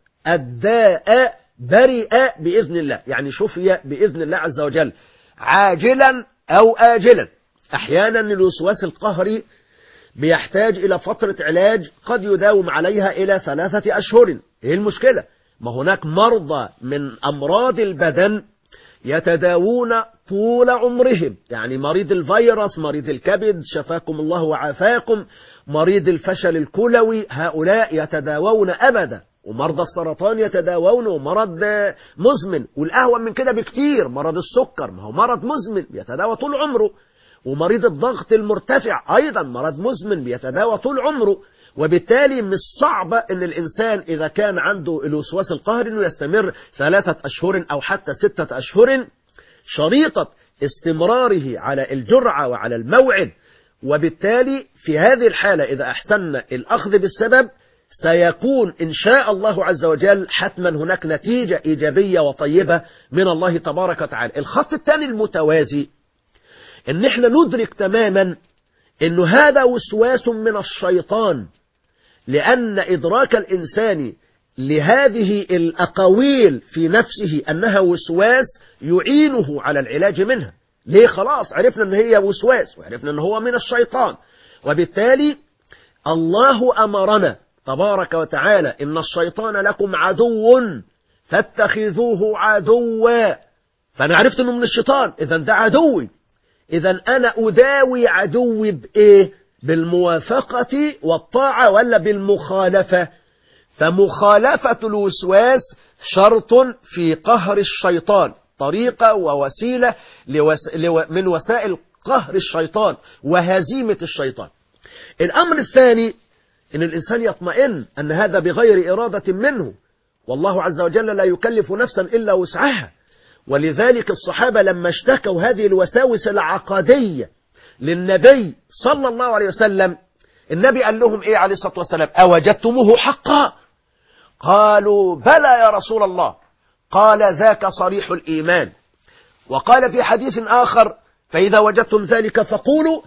الداء برئ بإذن الله، يعني شفي بإذن الله عز وجل عاجلا أو آجلا. أحيانا الوسواس القهري بيحتاج إلى فترة علاج قد يداوم عليها إلى ثلاثة أشهر. إيه المشكلة؟ ما هناك مرضى من أمراض البدن يتداوون طول عمرهم، يعني مريض الفيروس، مريض الكبد شفاكم الله وعافاكم، مريض الفشل الكلوي، هؤلاء يتداوون أبدا، ومرضى السرطان يتداوون، ومرض مزمن، والأهون من كده بكتير مرض السكر، ما هو مرض مزمن بيتداوى طول عمره، ومريض الضغط المرتفع أيضا مرض مزمن بيتداوى طول عمره. وبالتالي مش صعبة ان الانسان اذا كان عنده الوسواس القهري انه يستمر ثلاثة اشهر او حتى ستة اشهر، شريطة استمراره على الجرعة وعلى الموعد. وبالتالي في هذه الحالة اذا احسننا الاخذ بالسبب سيكون إن شاء الله عز وجل حتما هناك نتيجة إيجابية وطيبة من الله تبارك وتعالى. الخط الثاني المتوازي إن احنا ندرك تماما إنه هذا وسواس من الشيطان، لأن إدراك الإنسان لهذه الأقاويل في نفسه أنها وسواس يعينه على العلاج منها. ليه؟ خلاص عرفنا أن هي وسواس وعرفنا أن هو من الشيطان، وبالتالي الله أمرنا تبارك وتعالى إن الشيطان لكم عدو فاتخذوه عدوا، فأنا عرفت أنه من الشيطان، إذن ده عدوي، إذن أنا أداوي عدوي بإيه؟ بالموافقة والطاعة ولا بالمخالفة؟ فمخالفة الوسواس شرط في قهر الشيطان، طريقة ووسيلة لوس... لو... من وسائل قهر الشيطان وهزيمة الشيطان. الأمر الثاني إن الإنسان يطمئن أن هذا بغير إرادة منه، والله عز وجل لا يكلف نفسا إلا وسعها. ولذلك الصحابة لما اشتكوا هذه الوساوس العقدية للنبي صلى الله عليه وسلم، النبي قال لهم إيه عليه الصلاة والسلام؟ أوجدتموه حقا؟ قالوا بلى يا رسول الله. قال ذاك صريح الإيمان. وقال في حديث آخر فإذا وجدتم ذلك فقولوا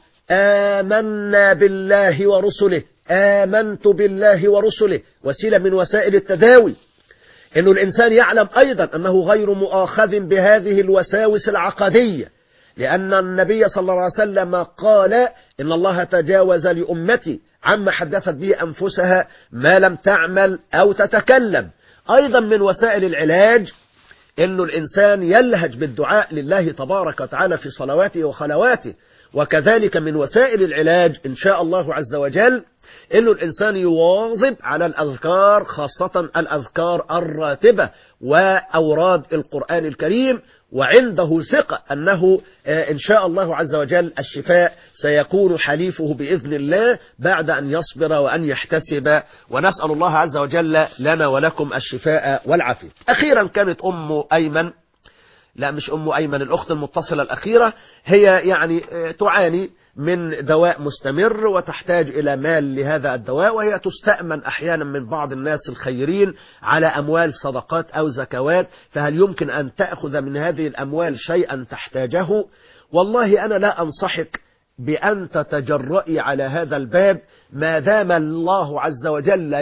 آمنا بالله ورسله، آمنت بالله ورسله، وسيلة من وسائل التداوي. إنه الإنسان يعلم أيضا أنه غير مؤاخذ بهذه الوساوس العقدية، لأن النبي صلى الله عليه وسلم قال إن الله تجاوز لأمتي عما حدثت به أنفسها ما لم تعمل أو تتكلم. أيضا من وسائل العلاج إنه الإنسان يلهج بالدعاء لله تبارك وتعالى في صلواته وخلواته. وكذلك من وسائل العلاج إن شاء الله عز وجل إنه الإنسان يواظب على الأذكار، خاصة الأذكار الراتبة وأوراد القرآن الكريم، وعنده ثقة أنه إن شاء الله عز وجل الشفاء سيكون حليفه بإذن الله بعد أن يصبر وأن يحتسب، ونسأل الله عز وجل لنا ولكم الشفاء والعافية. أخيرا كانت أم أيمن، لا مش أم أيمن، الأخت المتصلة الأخيرة، هي يعني تعاني من دواء مستمر وتحتاج إلى مال لهذا الدواء، وهي تستأمن أحيانا من بعض الناس الخيرين على أموال صدقات أو زكوات، فهل يمكن أن تأخذ من هذه الأموال شيئا تحتاجه؟ والله أنا لا أنصحك بأن تتجرئي على هذا الباب ما دام الله عز وجل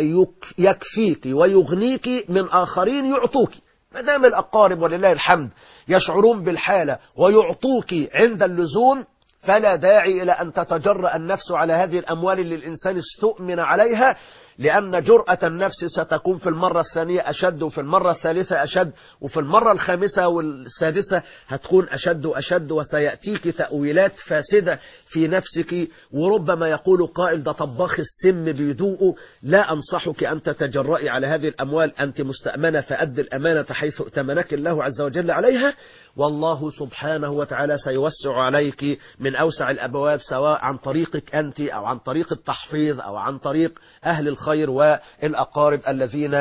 يكفيك ويغنيك من آخرين يعطوك. ما دام الأقارب ولله الحمد يشعرون بالحالة ويعطوك عند اللزوم، فلا داعي إلى أن تتجرأ النفس على هذه الأموال اللي الإنسان استؤمن عليها، لأن جرأة النفس ستكون في المرة الثانية أشد، وفي المرة الثالثة أشد، وفي المرة الخامسة والسادسة هتكون أشد وأشد، وسيأتيك تأويلات فاسدة في نفسك، وربما يقول قائل ده طباخ السم بيدوءه. لا أنصحك أن تتجرئي على هذه الأموال، أنت مستأمنة فأد الأمانة حيث ائتمنك الله عز وجل عليها، والله سبحانه وتعالى سيوسع عليك من أوسع الأبواب، سواء عن طريقك أنت أو عن طريق التحفيظ أو عن طريق أهل الخير والأقارب الذين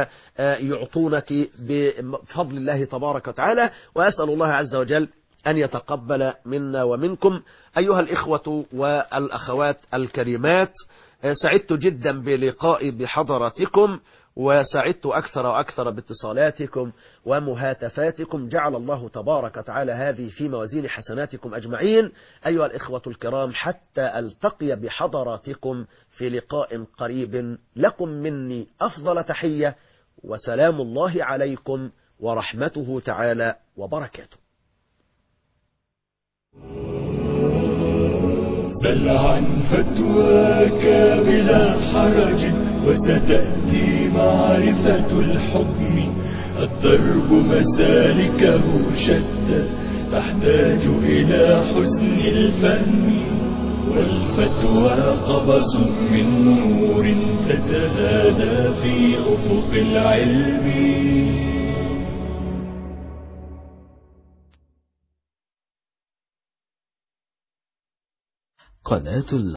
يعطونك بفضل الله تبارك وتعالى. وأسأل الله عز وجل أن يتقبل منا ومنكم. أيها الإخوة والأخوات الكريمات، سعدت جدا بلقائي بحضراتكم، وسعدت أكثر وأكثر باتصالاتكم ومهاتفاتكم. جعل الله تبارك وتعالى هذه في موازين حسناتكم أجمعين. أيها الإخوة الكرام، حتى ألتقي بحضراتكم في لقاء قريب، لكم مني أفضل تحية، وسلام الله عليكم ورحمته تعالى وبركاته. سل عن فتواك بلا حرج، وستأتي معرفة الحكم. الدرب مسالكه شتى، تحتاج إلى حسن الفهم. والفتوى قبس من نور تتهادى في أفق العلم. قناة